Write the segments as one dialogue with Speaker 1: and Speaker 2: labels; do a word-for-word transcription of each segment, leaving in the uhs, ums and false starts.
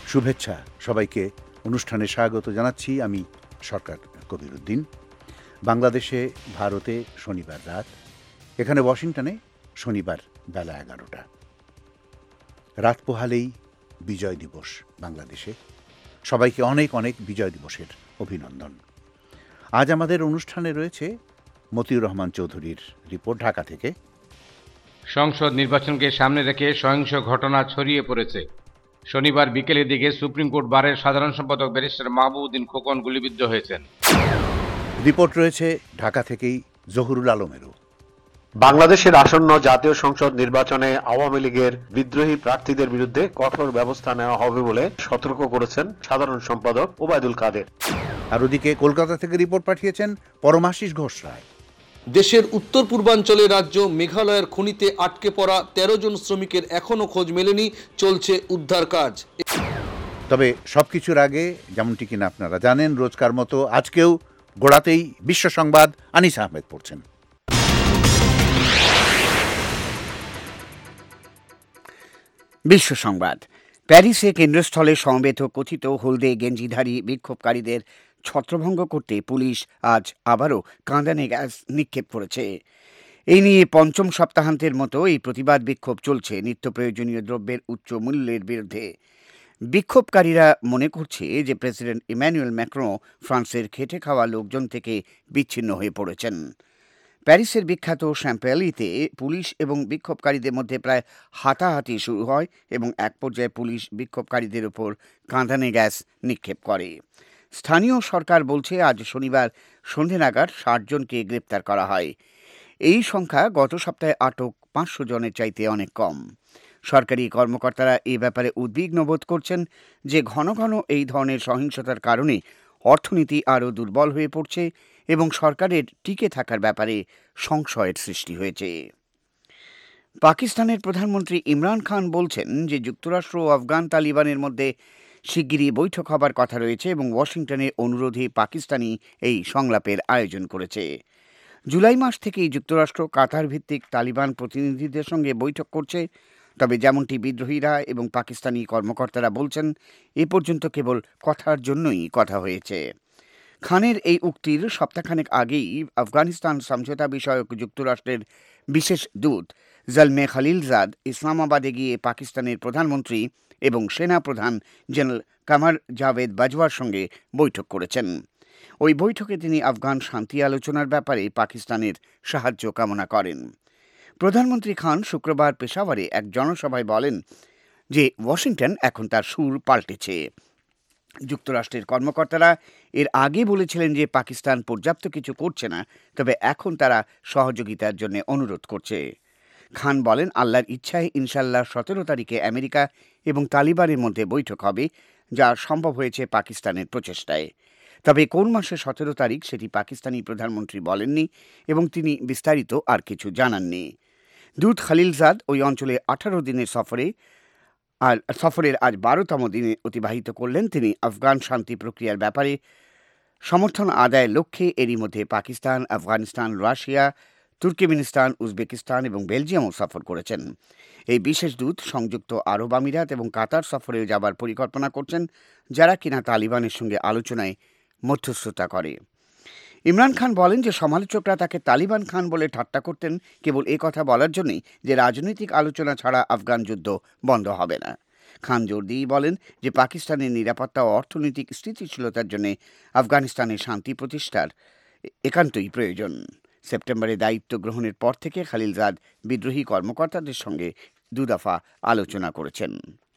Speaker 1: শুভেচ্ছা সবাইকে, অনুষ্ঠানে স্বাগত জানাচ্ছি। আমি সরকার কবিরউদ্দিন। বাংলাদেশে ভারতে শনিবার রাত, এখানে ওয়াশিংটনে শনিবার বেলা এগারোটা। রাত পোহালেই বিজয় দিবস বাংলাদেশে। সবাইকে অনেক অনেক বিজয় দিবসের অভিনন্দন। আজ আমাদের অনুষ্ঠানে রয়েছে মতিউর রহমান চৌধুরীর রিপোর্ট ঢাকা থেকে।
Speaker 2: সংসদ নির্বাচনকে সামনে রেখে সহিংস ঘটনা ছড়িয়ে পড়েছে। শনিবার বিকেলের দিকে সুপ্রিম কোর্ট বারের সাধারণ সম্পাদক ব্যারিস্টার মাহবুবউদ্দিন খোকন গুলিবিদ্ধ হয়েছেন।
Speaker 1: রিপোর্ট রয়েছে ঢাকা থেকেই জহুরুল আলমেরও।
Speaker 3: বাংলাদেশের আসন্ন জাতীয় সংসদ নির্বাচনে আওয়ামী লীগের বিদ্রোহী প্রার্থীদের বিরুদ্ধে কঠোর ব্যবস্থা নেওয়া হবে বলে সতর্ক করেছেন সাধারণ সম্পাদক ওবায়দুল কাদের।
Speaker 1: আর ওদিকে কলকাতা থেকে রিপোর্ট পাঠিয়েছেন পরমাশিস ঘোষ রায়।
Speaker 4: দেশের উত্তর পূর্বাঞ্চলের রাজ্য মেঘালয়ের খনিতে আটকে পড়া তেরো জন শ্রমিকের এখনও খোঁজ মেলেনি, চলছে উদ্ধার কাজ।
Speaker 1: তবে সবকিছুর আগে, যেমনটি কিনা আপনারা জানেন, রোজকার মতো আজকেও গোড়াতেই বিশ্ব সংবাদ আনিস আহমেদ পড়ছেন।
Speaker 5: বিশ্ব সংবাদ। প্যারিসে কেন্দ্রস্থলে সমবেত কথিত হলদে গেঞ্জিধারী বিক্ষোভকারীদের ছত্রভঙ্গ করতে পুলিশ আজ আবারও কাঁদানে গ্যাস নিক্ষেপ করেছে। এই নিয়ে পঞ্চম সপ্তাহান্তের মতো এই প্রতিবাদ বিক্ষোভ চলছে নিত্য প্রয়োজনীয় দ্রব্যের উচ্চ মূল্যের বিরুদ্ধে। বিক্ষোভকারীরা মনে করছে যে প্রেসিডেন্ট ইম্যানুয়েল ম্যাক্রো ফ্রান্সের খেটে খাওয়া লোকজন থেকে বিচ্ছিন্ন হয়ে পড়েছেন। প্যারিসের বিখ্যাত শ্যাম্পেলিতে পুলিশ এবং বিক্ষোভকারীদের মধ্যে প্রায় হাতাহাতি শুরু হয় এবং এক পর্যায়ে পুলিশ বিক্ষোভকারীদের উপর কাঁদানে গ্যাস নিক্ষেপ করে। স্থানীয় সরকার বলছে আজ শনিবার সন্ধে নাগাদ ষাট জনকে গ্রেপ্তার করা হয়। এই সংখ্যা গত সপ্তাহে আটক পাঁচশো জনের চাইতে অনেক কম। সরকারি কর্মকর্তারা এ ব্যাপারে উদ্বিগ্ন বোধ করছেন যে ঘন ঘন এই ধরনের সহিংসতার কারণে অর্থনীতি আরও দুর্বল হয়ে পড়ছে এবং সরকারের টিকে থাকার ব্যাপারে সংশয়ের সৃষ্টি হয়েছে। পাকিস্তানের প্রধানমন্ত্রী ইমরান খান বলছেন যে যুক্তরাষ্ট্র ও আফগান তালিবানের মধ্যে শিগগিরই বৈঠক হবার কথা রয়েছে এবং ওয়াশিংটনের অনুরোধে পাকিস্তানি এই সংলাপের আয়োজন করেছে। জুলাই মাস থেকেই যুক্তরাষ্ট্র কাতার ভিত্তিক তালিবান প্রতিনিধিদের সঙ্গে বৈঠক করছে। তবে যেমনটি বিদ্রোহীরা এবং পাকিস্তানি কর্মকর্তারা বলছেন, এ পর্যন্ত কেবল কথার জন্যই কথা হয়েছে। খানের এই উক্তির সপ্তাহখানেক আগেই আফগানিস্তান সমঝোতা বিষয়ক যুক্তরাষ্ট্রের বিশেষ দূত জলমে খলিলজাদ ইসলামাবাদে গিয়ে পাকিস্তানের প্রধানমন্ত্রী এবং সেনা প্রধান জেনারেল কামার জাভেদ বাজওয়ার সঙ্গে বৈঠক করেছেন। ওই বৈঠকে তিনি আফগান শান্তি আলোচনার ব্যাপারে পাকিস্তানের সাহায্য কামনা করেন। প্রধানমন্ত্রী খান শুক্রবার পেশাওয়ারে এক জনসভায় বলেন যে ওয়াশিংটন এখন তার সুর পাল্টেছে। যুক্তরাষ্ট্রের কর্মকর্তারা এর আগে বলেছিলেন যে পাকিস্তান পর্যাপ্ত কিছু করছে না, তবে এখন তারা সহযোগিতার জন্য অনুরোধ করছে। খান বলেন, আল্লাহর ইচ্ছায় ইনশাল্লাহ সতেরো তারিখে আমেরিকা এবং তালিবানের মধ্যে বৈঠক হবে, যা সম্ভব হয়েছে পাকিস্তানের প্রচেষ্টায়। তবে কোন মাসে সতেরো তারিখ সেটি পাকিস্তানি প্রধানমন্ত্রী বলেননি এবং তিনি বিস্তারিত আর কিছু জানাননি। দূত খলিলজাদ ওই অঞ্চলে আঠারো দিনের সফরে আর সফরের আজ বারোতম দিনে অতিবাহিত করলেন। তিনি আফগান শান্তি প্রক্রিয়ার ব্যাপারে সমর্থন আদায়ের লক্ষ্যে এরই মধ্যে Pakistan, Afghanistan, Russia, Turkmenistan, Uzbekistan এবং বেলজিয়ামও সফর করেছেন। এই বিশেষ দূত সংযুক্ত আরব আমিরাত এবং কাতার সফরে যাবার পরিকল্পনা করছেন, যারা কিনা তালিবানের সঙ্গে আলোচনায় মধ্যস্থতা করে। ইমরান খান বলেন যে সমালোচকরা তাকে তালিবান খান বলে ঠাট্টা করতেন কেবল এ কথা বলার জন্যই যে রাজনৈতিক আলোচনা ছাড়া আফগান যুদ্ধ বন্ধ হবে না। খান জোর দিয়েই বলেন যে পাকিস্তানের নিরাপত্তা ও অর্থনৈতিক স্থিতিশীলতার জন্য আফগানিস্তানের শান্তি প্রতিষ্ঠার একান্তই প্রয়োজন। সেপ্টেম্বরে দায়িত্ব গ্রহণের পর থেকে খলিলজাদ বিদ্রোহী কর্মকর্তাদের সঙ্গে দুদফা আলোচনা করেছেন।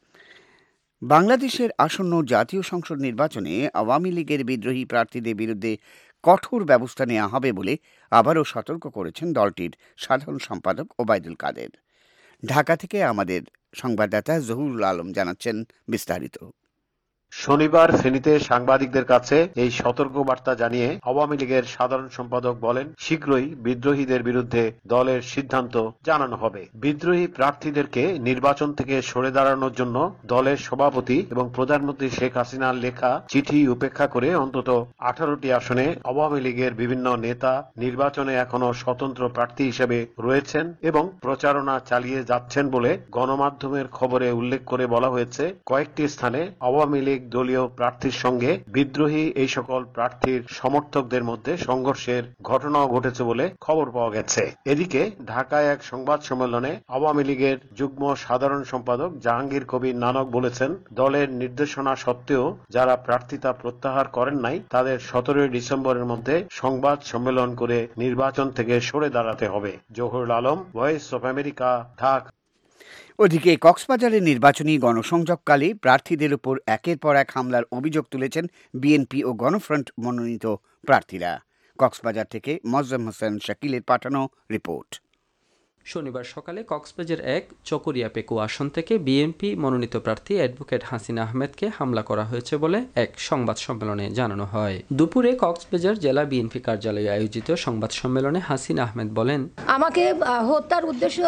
Speaker 5: বাংলাদেশের আসন্ন জাতীয় সংসদ নির্বাচনে আওয়ামী লীগের বিদ্রোহী প্রার্থীদের বিরুদ্ধে কঠোর ব্যবস্থা নেওয়া হবে বলে আবারও সতর্ক করেছেন দলটির সাধারণ সম্পাদক ওবায়দুল কাদের। ঢাকা থেকে আমাদের সংবাদদাতা জহুরুল আলম জানাচ্ছেন বিস্তারিত।
Speaker 3: শনিবার ফেনীতে সাংবাদিকদের কাছে এই সতর্ক বার্তা জানিয়ে আওয়ামী লীগের সাধারণ সম্পাদক বলেন, শীঘ্রই বিদ্রোহীদের বিরুদ্ধে দলের সিদ্ধান্ত জানানো হবে। বিদ্রোহী প্রার্থীদেরকে নির্বাচন থেকে সরে দাঁড়ানোর জন্য দলের সভাপতি এবং প্রধানমন্ত্রী শেখ হাসিনার লেখা চিঠি উপেক্ষা করে অন্তত আঠারোটি আসনে আওয়ামী লীগের বিভিন্ন নেতা নির্বাচনে এখনো স্বতন্ত্র প্রার্থী হিসেবে রয়েছেন এবং প্রচারণা চালিয়ে যাচ্ছেন বলে গণমাধ্যমের খবরে উল্লেখ করে বলা হয়েছে, কয়েকটি স্থানে আওয়ামী লীগ দলীয় প্রার্থীর সঙ্গে বিদ্রোহী এই সকল প্রার্থীর সমর্থকদের মধ্যে সংঘর্ষের ঘটনাও ঘটেছে বলে খবর পাওয়া গেছে। এদিকে ঢাকায় এক সংবাদ সম্মেলনে আওয়ামী লীগের যুগ্ম সাধারণ সম্পাদক জাহাঙ্গীর কবির নানক বলেছেন, দলের নির্দেশনা সত্ত্বেও যারা প্রার্থিতা প্রত্যাহার করেন নাই তাদের সতেরোই ডিসেম্বরের মধ্যে সংবাদ সম্মেলন করে নির্বাচন থেকে সরে দাঁড়াতে হবে। Zahurul Alam, voice of America, Dhaka.
Speaker 5: ওদিকে কক্সবাজারের নির্বাচনী গণসংযোগকালে প্রার্থীদের উপর একের পর এক হামলার অভিযোগ তুলেছেন বিএনপি ও গণফ্রন্ট মনোনীত প্রার্থীরা। কক্সবাজার থেকে মোয়াজ্জেম হোসেন শাকিলের পাঠানো রিপোর্ট।
Speaker 6: শনিবার সকালে কক্সবাজার এক চকরিয়া পেকু আসন থেকে বিএনপি মনোনীত প্রার্থী অ্যাডভোকেট হাসিনা আহমেদকে হামলা করা হয়েছে বলে এক সংবাদ সম্মেলনে জানানো হয়। দুপুরে কক্সবাজার জেলা বিএনপি কার্যালয়ে আয়োজিত সংবাদ সম্মেলনে হাসিনা আহমেদ বলেন,
Speaker 7: আমাকে হত্যার উদ্দেশ্যে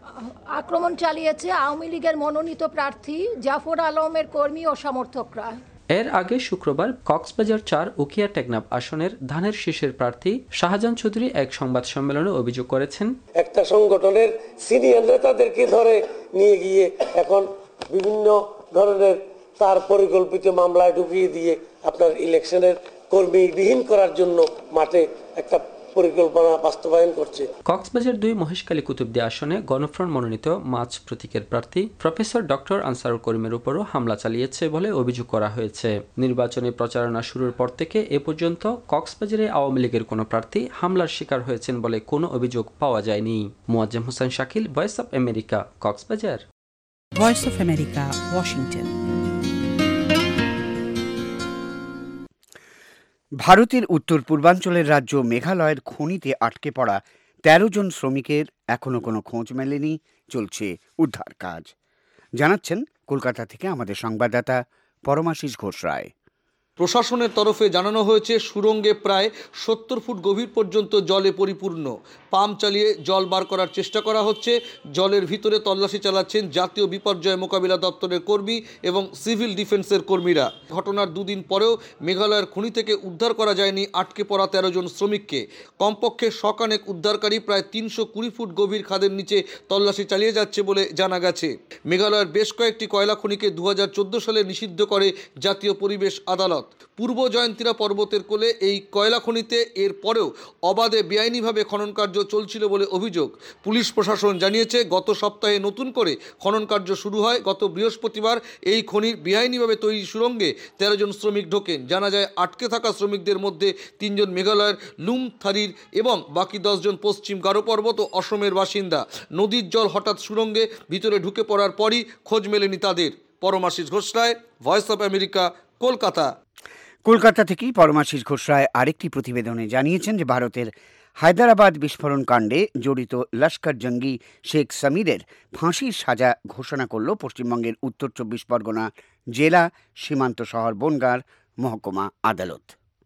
Speaker 7: আক্রমণ চালিয়েছে আওয়ামী লীগের মনোনীত প্রার্থী জাফর আলমের কর্মী ও সমর্থকরা।
Speaker 6: এর আগে শুক্রবার কক্সবাজার চার উখিয়া টেকনাফ আসনের ধানের শীষের প্রার্থী শাহজাহান চৌধুরী এক সংবাদ সম্মেলনে অভিযোগ করেছেন,
Speaker 8: একটা সংগঠনের সিনিয়র নেতাদেরকে ধরে নিয়ে গিয়ে এখন বিভিন্ন ধরনের তার পরিকল্পিত মামলায় ঢুকিয়ে দিয়ে আপনার ইলেকশনের কর্মী বিহীন করার জন্য মাঠে একটা পরিকল্পনা বাস্তবায়ন করছে।
Speaker 6: কক্সবাজার দুই মহেশখালী কুতুবদিয়া আসনে গণফ্রন্ট মনোনীত মাছ প্রতীকের প্রার্থী প্রফেসর ডক্টর আনসারুল করিমের উপরও হামলা চালিয়েছে বলে অভিযোগ করা হয়েছে। নির্বাচনী প্রচারণা শুরুর পর থেকে এ পর্যন্ত কক্সবাজারে আওয়ামী লীগের কোনো প্রার্থী হামলার শিকার হয়েছেন বলে কোনো অভিযোগ পাওয়া যায়নি। Moazzem Hossain Shakil, voice of America, Cox's Bazar.
Speaker 9: Voice of America, Washington.
Speaker 5: ভারতের উত্তর পূর্বাঞ্চলের রাজ্য মেঘালয়ের খনিতে আটকে পড়া তেরো জন শ্রমিকের এখনও কোনো খোঁজ মেলেনি, চলছে উদ্ধার কাজ। জানাচ্ছেন কলকাতা থেকে আমাদের সংবাদদাতা পরমাশিস ঘোষ রায়।
Speaker 4: প্রশাসনের তরফে জানানো হয়েছে, সুড়ঙ্গে প্রায় সত্তর ফুট গভীর পর্যন্ত জলে পরিপূর্ণ। পাম্প চালিয়ে জল বার করার চেষ্টা করা হচ্ছে। জলের ভিতরে তল্লাশি চালাচ্ছেন জাতীয় বিপর্যয় মোকাবিলা দপ্তরের কর্মী এবং সিভিল ডিফেন্সের কর্মীরা। ঘটনার দুদিন পরেও মেঘালয়ের খনি থেকে উদ্ধার করা যায়নি আটকে পড়া তেরো জন শ্রমিককে। কমপক্ষে শকানেক উদ্ধারকারী প্রায় তিনশো কুড়ি ফুট গভীর খাদের নিচে তল্লাশি চালিয়ে যাচ্ছে বলে জানা গেছে। মেঘালয়ের বেশ কয়েকটি কয়লা খনিকে দু হাজার চোদ্দো সালে নিষিদ্ধ করে জাতীয় পরিবেশ আদালত। পূর্ব জয়ন্তীরা পর্বতের কোলে এই কয়লা খনিতে এর পরেও অবাধে বেআইনিভাবে খনন কার্য চলছিল বলে অভিযোগ। পুলিশ প্রশাসন জানিয়েছে, গত সপ্তাহে নতুন করে খনন কার্য শুরু হয়। গত বৃহস্পতিবার এই খনির বেআইনিভাবে তৈরি সুড়ঙ্গে তেরো জন শ্রমিক ঢোকেন। জানা যায়, আটকে থাকা শ্রমিকদের মধ্যে তিনজন মেঘালয়ের লুমথারির এবং বাকি দশজন পশ্চিম গারো পর্বত ও অসমের বাসিন্দা। নদীর জল হঠাৎ সুড়ঙ্গে ভিতরে ঢুকে পড়ার পরই খোঁজ মেলেনি তাদের। Paramashis Ghosh Roy, voice of America, Kolkata.
Speaker 5: Kolkata থেকেই পরমাশিস ঘোষ রায় আরেকটি প্রতিবেদনে জানিয়েছেন যে ভারতের হায়দ্রাবাদ বিস্ফোরণ কাণ্ডে জড়িত লস্কর জঙ্গি শেখ সামিরের ফাঁসির সাজা ঘোষণা করল পশ্চিমবঙ্গের উত্তর চব্বিশ পরগনা জেলা সীমান্ত শহর বনগাঁর মহকুমা আদালত।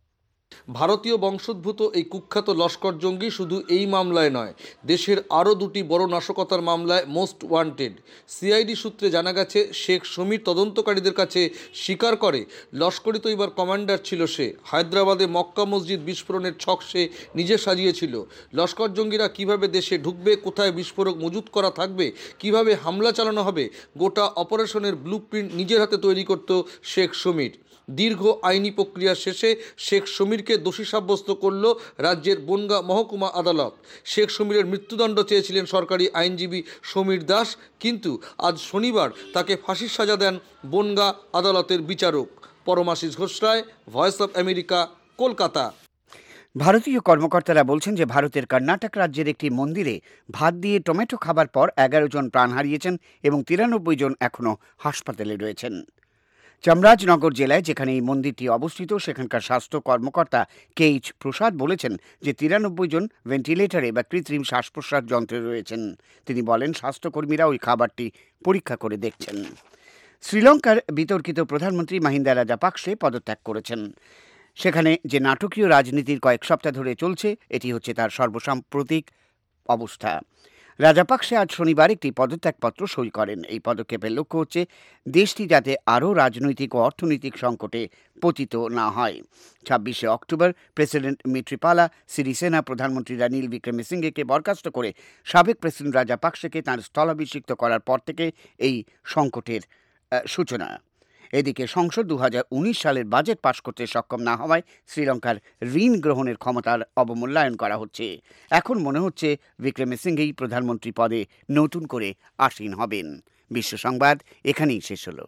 Speaker 4: ভারতীয় বংশোদ্ভূত এই কুখ্যাত লস্কর জঙ্গি শুধু এই মামলায় নয়, দেশের আরও দুটি বড় নাশকতার মামলায় মোস্ট ওয়ান্টেড। সিআইডি সূত্রে জানা গেছে, শেখ সমীর তদন্তকারীদের কাছে স্বীকার করে লস্করি তৈবার কমান্ডার ছিল সে। হায়দ্রাবাদে মক্কা মসজিদ বিস্ফোরণের ছক সে নিজে সাজিয়েছিল। লস্কর জঙ্গিরা কিভাবে দেশে ঢুকবে, কোথায় বিস্ফোরক মজুত করা থাকবে, কিভাবে হামলা চালানো হবে, গোটা অপারেশনের ব্লুপ্রিন্ট নিজের হাতে তৈরি করত শেখ সমীর। দীর্ঘ আইনি প্রক্রিয়া শেষে শেখ সমীরকে দোষী সাব্যস্ত করল রাজ্যের বনগাঁ মহকুমা আদালত। শেখ সমীরের মৃত্যুদণ্ড চেয়েছিলেন সরকারি আইনজীবী সমীর দাস, কিন্তু আজ শনিবার তাকে ফাঁসির সাজা দেন বনগাঁ আদালতের বিচারক। Paramashis Ghosh Roy, voice of America, Kolkata.
Speaker 5: ভারতীয় কর্মকর্তারা বলছেন যে ভারতের কর্ণাটক রাজ্যের একটি মন্দিরে ভাত দিয়ে টমেটো খাবার পর এগারো জন প্রাণ হারিয়েছেন এবং তিরানব্বই জন এখনও হাসপাতালে রয়েছেন। চামরাজনগর জেলায় যেখানে এই মন্দিরটি অবস্থিত, সেখানকার স্বাস্থ্য কর্মকর্তা কে এইচ প্রসাদ বলেছেন যে তিরানব্বই জন ভেন্টিলেটরে বা কৃত্রিম শ্বাস প্রশ্বাস যন্ত্রে রয়েছেন। তিনি বলেন, স্বাস্থ্যকর্মীরা ওই খাবারটি পরীক্ষা করে দেখছেন। শ্রীলঙ্কার বিতর্কিত প্রধানমন্ত্রী মাহিন্দা রাজাপাকসে পদত্যাগ করেছেন। সেখানে যে নাটকীয় রাজনীতির কয়েক সপ্তাহ ধরে চলছে, এটি হচ্ছে তার সর্বসাম্প্রতিক অবস্থা। রাজাপাকসে আজ শনিবার একটি পদত্যাগপত্র সই করেন। এই পদক্ষেপের লক্ষ্য হচ্ছে দেশটি যাতে আরও রাজনৈতিক ও অর্থনৈতিক সংকটে পতিত না হয়। ছাব্বিশে অক্টোবর প্রেসিডেন্ট মিত্রিপালা সিরিসেনা প্রধানমন্ত্রী রানিল বিক্রমসিঙ্ঘেকে বরখাস্ত করে সাবেক প্রেসিডেন্ট রাজাপাকসেকে তাঁর স্থলাভিষিক্ত করার পর থেকে এই সংকটের সূচনা। এদিকে সংসদ দু হাজার উনিশ সালের বাজেট পাশ করতে সক্ষম না হওয়ায় শ্রীলঙ্কার ঋণ গ্রহণের ক্ষমতার অবমূল্যায়ন করা হচ্ছে। এখন মনে হচ্ছে বিক্রমসিঙ্ঘেই প্রধানমন্ত্রী পদে নতুন করে আসীন হবেন। বিশ্ব সংবাদ এখানেই শেষ হলো।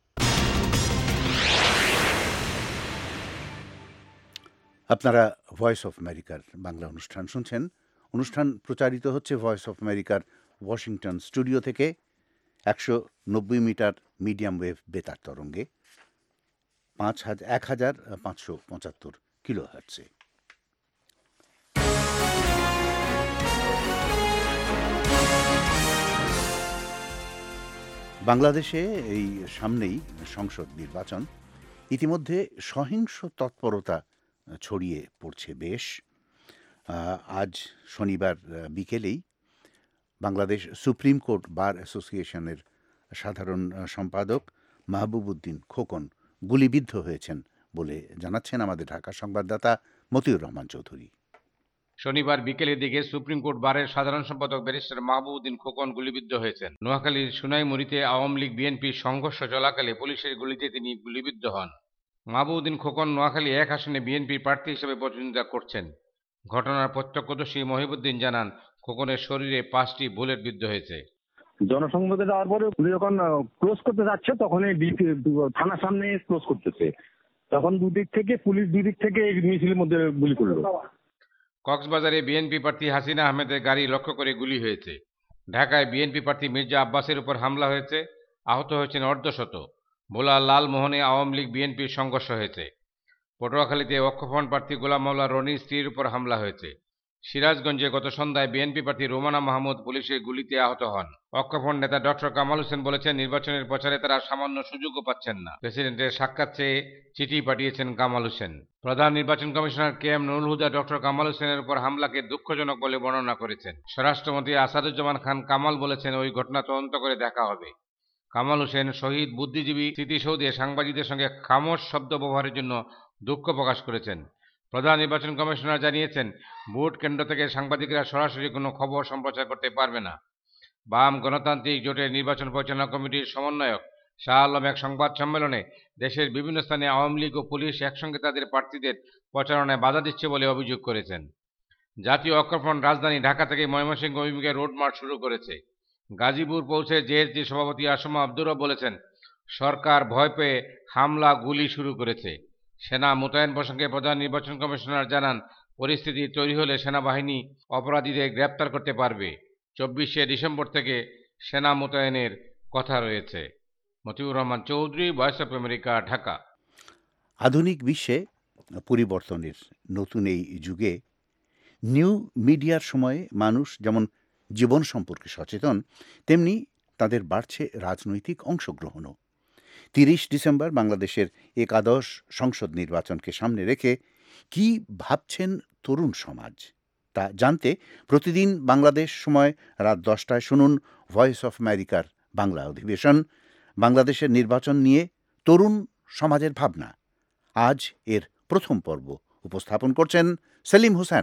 Speaker 1: আপনারা ভয়েস অফ আমেরিকার বাংলা অনুষ্ঠান শুনছেন। অনুষ্ঠান প্রচারিত হচ্ছে ভয়েস অফ আমেরিকার ওয়াশিংটন স্টুডিও থেকে একশো নব্বই মিটার মিডিয়াম ওয়েভ বেতার তরঙ্গে পাঁচ হাজার এক হাজার পাঁচশো পঁচাত্তর কিলো হার্টসে। বাংলাদেশে এই সামনেই সংসদ নির্বাচন। ইতিমধ্যে সহিংস তৎপরতা ছড়িয়ে পড়ছে বেশ। আজ শনিবার বিকেলেই বাংলাদেশ সুপ্রিম কোর্ট বার অ্যাসোসিয়েশনের সাধারণ সম্পাদক মাহবুবউদ্দিন খোকন গুলিবিদ্ধ হয়েছেন বলে জানাচ্ছেন আমাদের ঢাকা সংবাদদাতা মতিউর রহমান চৌধুরী।
Speaker 2: শনিবার বিকেলের দিকে সুপ্রিম কোর্ট বারের সাধারণ সম্পাদক ব্যারিস্টার মাহবুবউদ্দিন খোকন গুলিবিদ্ধ হয়েছেন। নোয়াখালীর সুনাইমুড়িতে আওয়ামী লীগ বিএনপির সংঘর্ষ চলাকালে পুলিশের গুলিতে তিনি গুলিবিদ্ধ হন। মাহবুবউদ্দিন খোকন নোয়াখালী এক আসনে বিএনপির প্রার্থী হিসেবে প্রতিদ্বন্দ্বিতা করছেন। ঘটনার প্রত্যক্ষদর্শী মহিবুদ্দিন জানান, খোকনের শরীরে পাঁচটি বুলেট বিদ্ধ হয়েছে।
Speaker 10: জনসংবাদে যাওয়ার পরে পুলিশ যখন ক্লোজ করতে যাচ্ছে তখন থানার সামনে ক্লোজ করতেছে, তখন দুদিক থেকে পুলিশ দুদিক থেকে মিছিলের মধ্যে গুলি করলো।
Speaker 2: কক্সবাজারে বিএনপি প্রার্থী হাসিনা আহমেদের গাড়ি লক্ষ্য করে গুলি হয়েছে। ঢাকায় বিএনপি প্রার্থী মির্জা আব্বাসের উপর হামলা হয়েছে, আহত হয়েছেন অর্ধশত। ভোলা লালমোহনে আওয়ামী লীগ বিএনপির সংঘর্ষ হয়েছে। পটুয়াখালীতে অক্ষফ্রন্ট প্রার্থী গোলাম মাওলা রনির স্ত্রীর উপর হামলা হয়েছে। সিরাজগঞ্জে গত সন্ধ্যায় বিএনপি প্রার্থী রোমানা মাহমুদ পুলিশের গুলিতে আহত হন। অক্ষফ্রন্ট নেতা ডক্টর কামাল হোসেন বলেছেন, নির্বাচনের প্রচারে তারা সামান্য সুযোগও পাচ্ছেন না। প্রেসিডেন্টের সাক্ষাৎ চেয়ে চিঠি পাঠিয়েছেন কামাল হোসেন। প্রধান নির্বাচন commissioner K M Nurul Huda doctor Kamal হোসেনের উপর হামলাকে দুঃখজনক বলে বর্ণনা করেছেন। স্বরাষ্ট্রমন্ত্রী আসাদুজ্জামান খান কামাল বলেছেন, ওই ঘটনা তদন্ত করে দেখা হবে। কামাল হোসেন শহীদ বুদ্ধিজীবী স্মৃতিসৌধে সাংবাদিকদের সঙ্গে খামোশ শব্দ ব্যবহারের জন্য দুঃখ প্রকাশ করেছেন। প্রধান নির্বাচন কমিশনার জানিয়েছেন, ভোট কেন্দ্র থেকে সাংবাদিকরা সরাসরি কোনো খবর সম্প্রচার করতে পারবে না। বাম গণতান্ত্রিক জোটের নির্বাচন পরিচালনা কমিটির সমন্বয়ক শাহ আলম এক সংবাদ সম্মেলনে দেশের বিভিন্ন স্থানে আওয়ামী লীগ ও পুলিশ একসঙ্গে তাদের প্রার্থীদের প্রচারণায় বাধা দিচ্ছে বলে অভিযোগ করেছেন। জাতীয় ঐক্যফ্রন্ট রাজধানী ঢাকা থেকে ময়মনসিংহ অভিমুখে রোড মার্চ শুরু করেছে। গাজীপুর পৌঁছে জেএসডি সভাপতি আসমা আব্দুর বলেছেন, সরকার ভয় পেয়ে হামলা গুলি শুরু করেছে। সেনা মোতায়েন প্রসঙ্গে প্রধান নির্বাচন কমিশনার জানান, পরিস্থিতি তৈরি হলে সেনাবাহিনী অপরাধীদের গ্রেপ্তার করতে পারবে। চব্বিশে ডিসেম্বর থেকে সেনা মোতায়েনের কথা রয়েছে। Motiur Rahman Chowdhury, voice of America, Dhaka.
Speaker 1: আধুনিক বিশ্বে পরিবর্তনের নতুন এই যুগে নিউ মিডিয়ার সময়ে মানুষ যেমন জীবন সম্পর্কে সচেতন, তেমনি তাদের বাড়ছে রাজনৈতিক অংশগ্রহণও। তিরিশ ডিসেম্বর বাংলাদেশের একাদশ সংসদ নির্বাচনকে সামনে রেখে কি ভাবছেন তরুণ সমাজ, তা জানতে প্রতিদিন বাংলাদেশ সময় রাত দশটায় শুনুন ভয়েস অফ আমেরিকার বাংলা অধিবেশন, বাংলাদেশের নির্বাচন নিয়ে তরুণ সমাজের ভাবনা। আজ এর প্রথম পর্ব উপস্থাপন করছেন সেলিম হোসেন।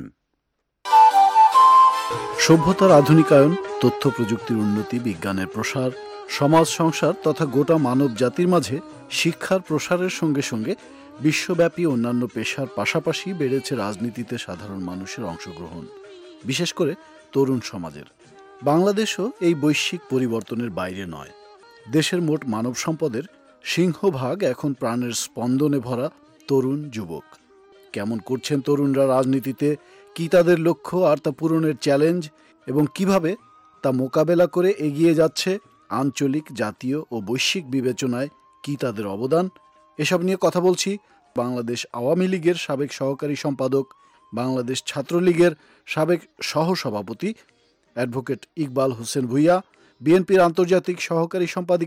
Speaker 11: সভ্যতার আধুনিকায়ন, তথ্য প্রযুক্তির উন্নতি, বিজ্ঞানের প্রসার, সমাজ সংসার তথা গোটা মানব জাতির মাঝে শিক্ষার প্রসারের সঙ্গে সঙ্গে বিশ্বব্যাপী অন্যান্য পেশার পাশাপাশি বেড়েছে রাজনীতিতে সাধারণ মানুষের অংশগ্রহণ, বিশেষ করে তরুণ সমাজের। বাংলাদেশও এই বৈশ্বিক পরিবর্তনের বাইরে নয়। দেশের মোট মানব সম্পদের সিংহভাগ এখন প্রাণের স্পন্দনে ভরা তরুণ যুবক। কেমন করছেন তরুণরা রাজনীতিতে, কি তাদের লক্ষ্য আর তা পূরণের চ্যালেঞ্জ, এবং কিভাবে তা মোকাবেলা করে এগিয়ে যাচ্ছে আঞ্চলিক, জাতীয় ও বৈশ্বিক বিবেচনায় কি তাদের অবদান, এসব নিয়ে কথা বলছি বাংলাদেশ আওয়ামী লীগের সাবেক সহকারী সম্পাদক, বাংলাদেশ ছাত্রলীগের সাবেক সহসভাপতি অ্যাডভোকেট ইকবাল হোসেন ভূঁইয়া, বিএনপির আন্তর্জাতিক সহকারী সম্পাদিকা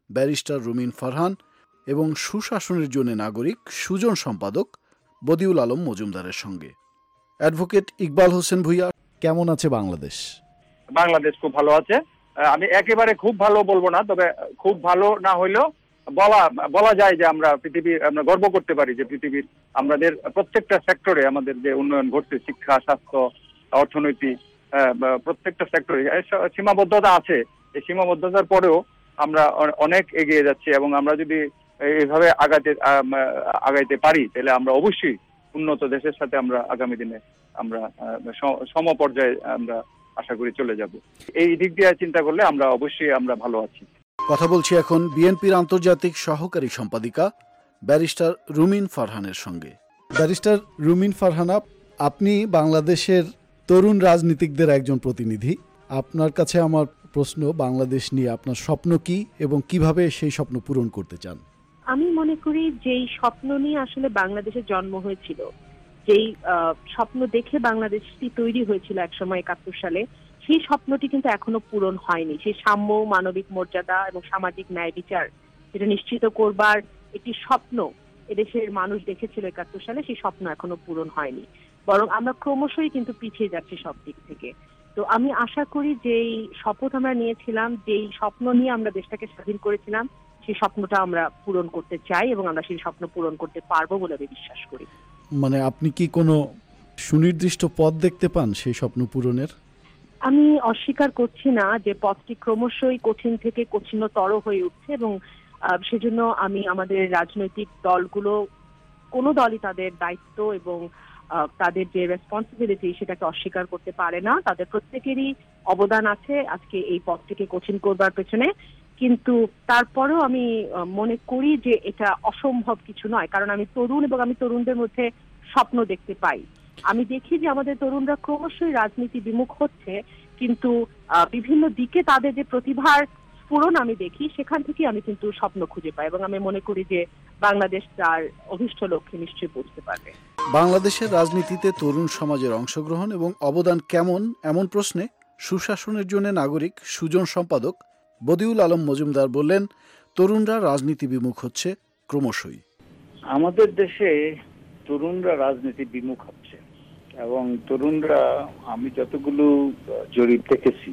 Speaker 11: ব্যারিস্টার রুমিন ফারহান এবং সুশাসনের জন্য নাগরিক সুজন সম্পাদক বদিউল আলম মজুমদারের সঙ্গে। অ্যাডভোকেট ইকবাল হোসেন ভূঁইয়া, কেমন আছে বাংলাদেশ?
Speaker 10: বাংলাদেশ খুব ভালো আছে। আমি একেবারে খুব ভালো বলবো না, তবে খুব ভালো না হইলেও বলা বলা যায় যে আমরা পৃথিবীর আমরা গর্ব করতে পারি যে পৃথিবীর আমাদের প্রত্যেকটা সেক্টরে আমাদের যে উন্নয়ন ঘটছে, শিক্ষা, স্বাস্থ্য, অর্থনৈতিক, প্রত্যেকটা সেক্টরে সীমাবদ্ধতা আছে। এই সীমাবদ্ধতার পরেও আমরা অনেক এগিয়ে যাচ্ছি এবং আমরা যদি এইভাবে আগাতে আগাইতে পারি তাহলে আমরা অবশ্যই উন্নত দেশের সাথে আমরা আগামী দিনে আমরা সমপর্যায়ে আমরা আশা করি চলে যাব। এই দিক দিয়ে চিন্তা করলে আমরা অবশ্যই আমরা ভালো আছি।
Speaker 11: কথা বলছি এখন বিএনপির আন্তর্জাতিক সহকারী সম্পাদিকা ব্যারিস্টার রুমিন ফারহানের সঙ্গে। ব্যারিস্টার রুমিন ফারহানা, আপনি বাংলাদেশের তরুণ রাজনীতিকদের একজন প্রতিনিধি। আপনার কাছে আমার প্রশ্ন, বাংলাদেশ নিয়ে আপনার স্বপ্ন কি এবং কিভাবে সেই স্বপ্ন পূরণ করতে চান?
Speaker 12: আমি মনে করি যেই স্বপ্ন নিয়ে আসলে বাংলাদেশের জন্ম হয়েছিল, যেই স্বপ্ন দেখে বাংলাদেশটি তৈরি হয়েছিল একসময় একাত্তর সালে, সেই স্বপ্নটি কিন্তু এখনো পূরণ হয়নি। সেই সাম্য, মানবিক মর্যাদা এবং সামাজিক ন্যায় বিচার যেটা নিশ্চিত করবার একটি স্বপ্ন এদেশের মানুষ দেখেছিল একাত্তর সালে, সেই স্বপ্ন এখনো পূরণ হয়নি, বরং আমরা ক্রমশই কিন্তু পিছিয়ে যাচ্ছি সব দিক থেকে। তো আমি আশা করি যেই শপথ আমরা নিয়েছিলাম, যেই স্বপ্ন নিয়ে আমরা দেশটাকে স্বাধীন করেছিলাম, সেই স্বপ্নটা আমরা পূরণ করতে চাই এবং আমরা সেই স্বপ্ন পূরণ করতে পারবো বলে আমি বিশ্বাস করি।
Speaker 11: মানে আপনি কি কোনো সুনির্দিষ্ট পথ দেখতে পান সেই স্বপ্ন পূরণের?
Speaker 12: আমি অস্বীকার করছি না যে পথটি ক্রমশই কঠিন থেকে কঠিনতর হয়ে উঠছে এবং সেজন্য আমি আমাদের রাজনৈতিক দলগুলো, কোনো দলই তাদের দায়িত্ব এবং তাদের যে রেসপন্সিবিলিটি সেটাকে অস্বীকার করতে পারে না। তাদের প্রত্যেকেরই অবদান আছে আজকে এই পথটিকে কঠিন করবার পেছনে, কিন্তু তারপরেও আমি মনে করি যে এটা অসম্ভব কিছু নয়, কারণ আমি তরুণ এবং আমি তরুণদের মধ্যে স্বপ্ন দেখতে পাই। আমি দেখি যে আমাদের তরুণরা ক্রমশই রাজনীতি বিমুখ হচ্ছে, কিন্তু বিভিন্ন দিকে তাদের যে প্রতিভার স্ফুরণ আমি দেখি, সেখান থেকে আমি কিন্তু স্বপ্ন খুঁজে পাই এবং আমি মনে করি যে বাংলাদেশ তার অভিষ্ট লক্ষ্যে নিশ্চয়ই পৌঁছতে পারবে।
Speaker 11: বাংলাদেশের রাজনীতিতে তরুণ সমাজের অংশগ্রহণ এবং অবদান কেমন, এমন প্রশ্নে সুশাসনের জন্য নাগরিক সুজন সম্পাদক বদিউল আলম মজুমদার বললেন, তরুণরা রাজনীতি বিমুখ হচ্ছে ক্রমশই।
Speaker 10: আমাদের দেশে তরুণরা রাজনীতি বিমুখ হচ্ছে এবং তরুণরা, আমি যতগুলো জরিপ দেখেছি,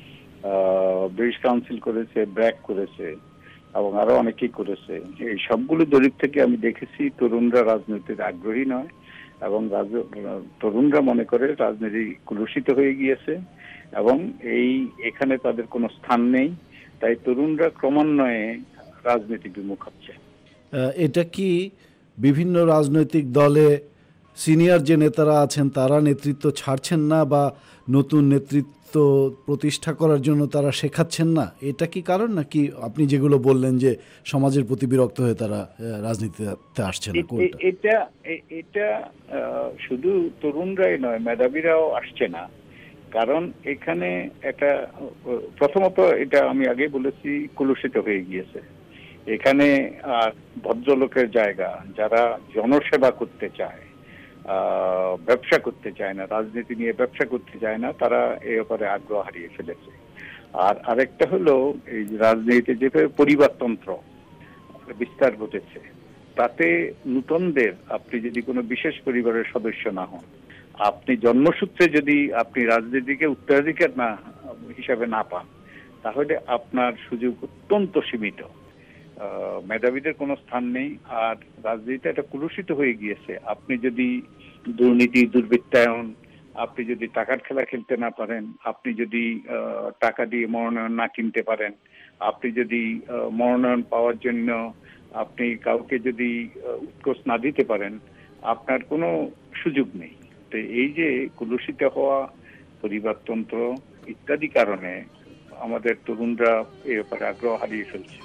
Speaker 10: ব্রিটিশ কাউন্সিল করেছে, ব্র্যাক করেছে এবং আরো অনেকেই করেছে, এই সবগুলো জরিপ থেকে আমি দেখেছি তরুণরা রাজনীতির আগ্রহী নয় এবং তরুণরা মনে করে রাজনীতি কলুষিত হয়ে গিয়েছে এবং এই এখানে তাদের কোনো স্থান নেই। তাই তরুণরা ক্রমান্বয়ে রাজনীতি বিমুখ হচ্ছে।
Speaker 11: এটা কি বিভিন্ন রাজনৈতিক দলে সিনিয়র যে নেতারা আছেন তারা নেতৃত্ব ছাড়ছেন না বা নতুন নেতৃত্ব প্রতিষ্ঠা করার জন্য তারা শেখাচ্ছেন না? এটা কি কারণ, নাকি আপনি যেগুলো বললেন যে সমাজের প্রতি বিরক্ত হয়ে তারা রাজনীতিতে আসছে না?
Speaker 10: এটা এটা শুধু তরুণরাই নয়, মেধাবীরাও আসছে না। কারণ এখানে একটা, প্রথমত এটা আমি আগে বলেছি, কলুষিত হয়ে গিয়েছে। এখানে ভদ্রলোকের জায়গা, যারা জনসেবা করতে চায়, ব্যবসা করতে চায় না, রাজনীতি নিয়ে ব্যবসা করতে চায় না, তারা এই ব্যাপারে আগ্রহ হারিয়ে ফেলেছে। আর আরেকটা হলো, এই রাজনীতিতে যেভাবে পরিবারতন্ত্র বিস্তার ঘটেছে, তাতে নূতনদের, আপনি যদি কোনো বিশেষ পরিবারের সদস্য না হন, আপনি জন্মসূত্রে যদি আপনি রাজনীতিকে উত্তরাধিকার না হিসাবে না পান, তাহলে আপনার সুযোগ অত্যন্ত সীমিত। মেধাবীদের কোনো স্থান নেই। আর রাজনীতিটা এটা কলুষিত হয়ে গিয়েছে। আপনি যদি দুর্নীতি, দুর্বৃত্তায়ন, আপনি যদি টাকার খেলা খেলতে না পারেন, আপনি যদি টাকা দিয়ে মনোনয়ন না কিনতে পারেন, আপনি যদি মনোনয়ন পাওয়ার জন্য আপনি কাউকে যদি উৎকোচ না দিতে পারেন, আপনার কোনো সুযোগ নেই। তো এই যে কলুষিত হওয়া, পরিবারতন্ত্র ইত্যাদি কারণে আমাদের তরুণরা এই ব্যাপারে আগ্রহ হারিয়ে ফেলছে।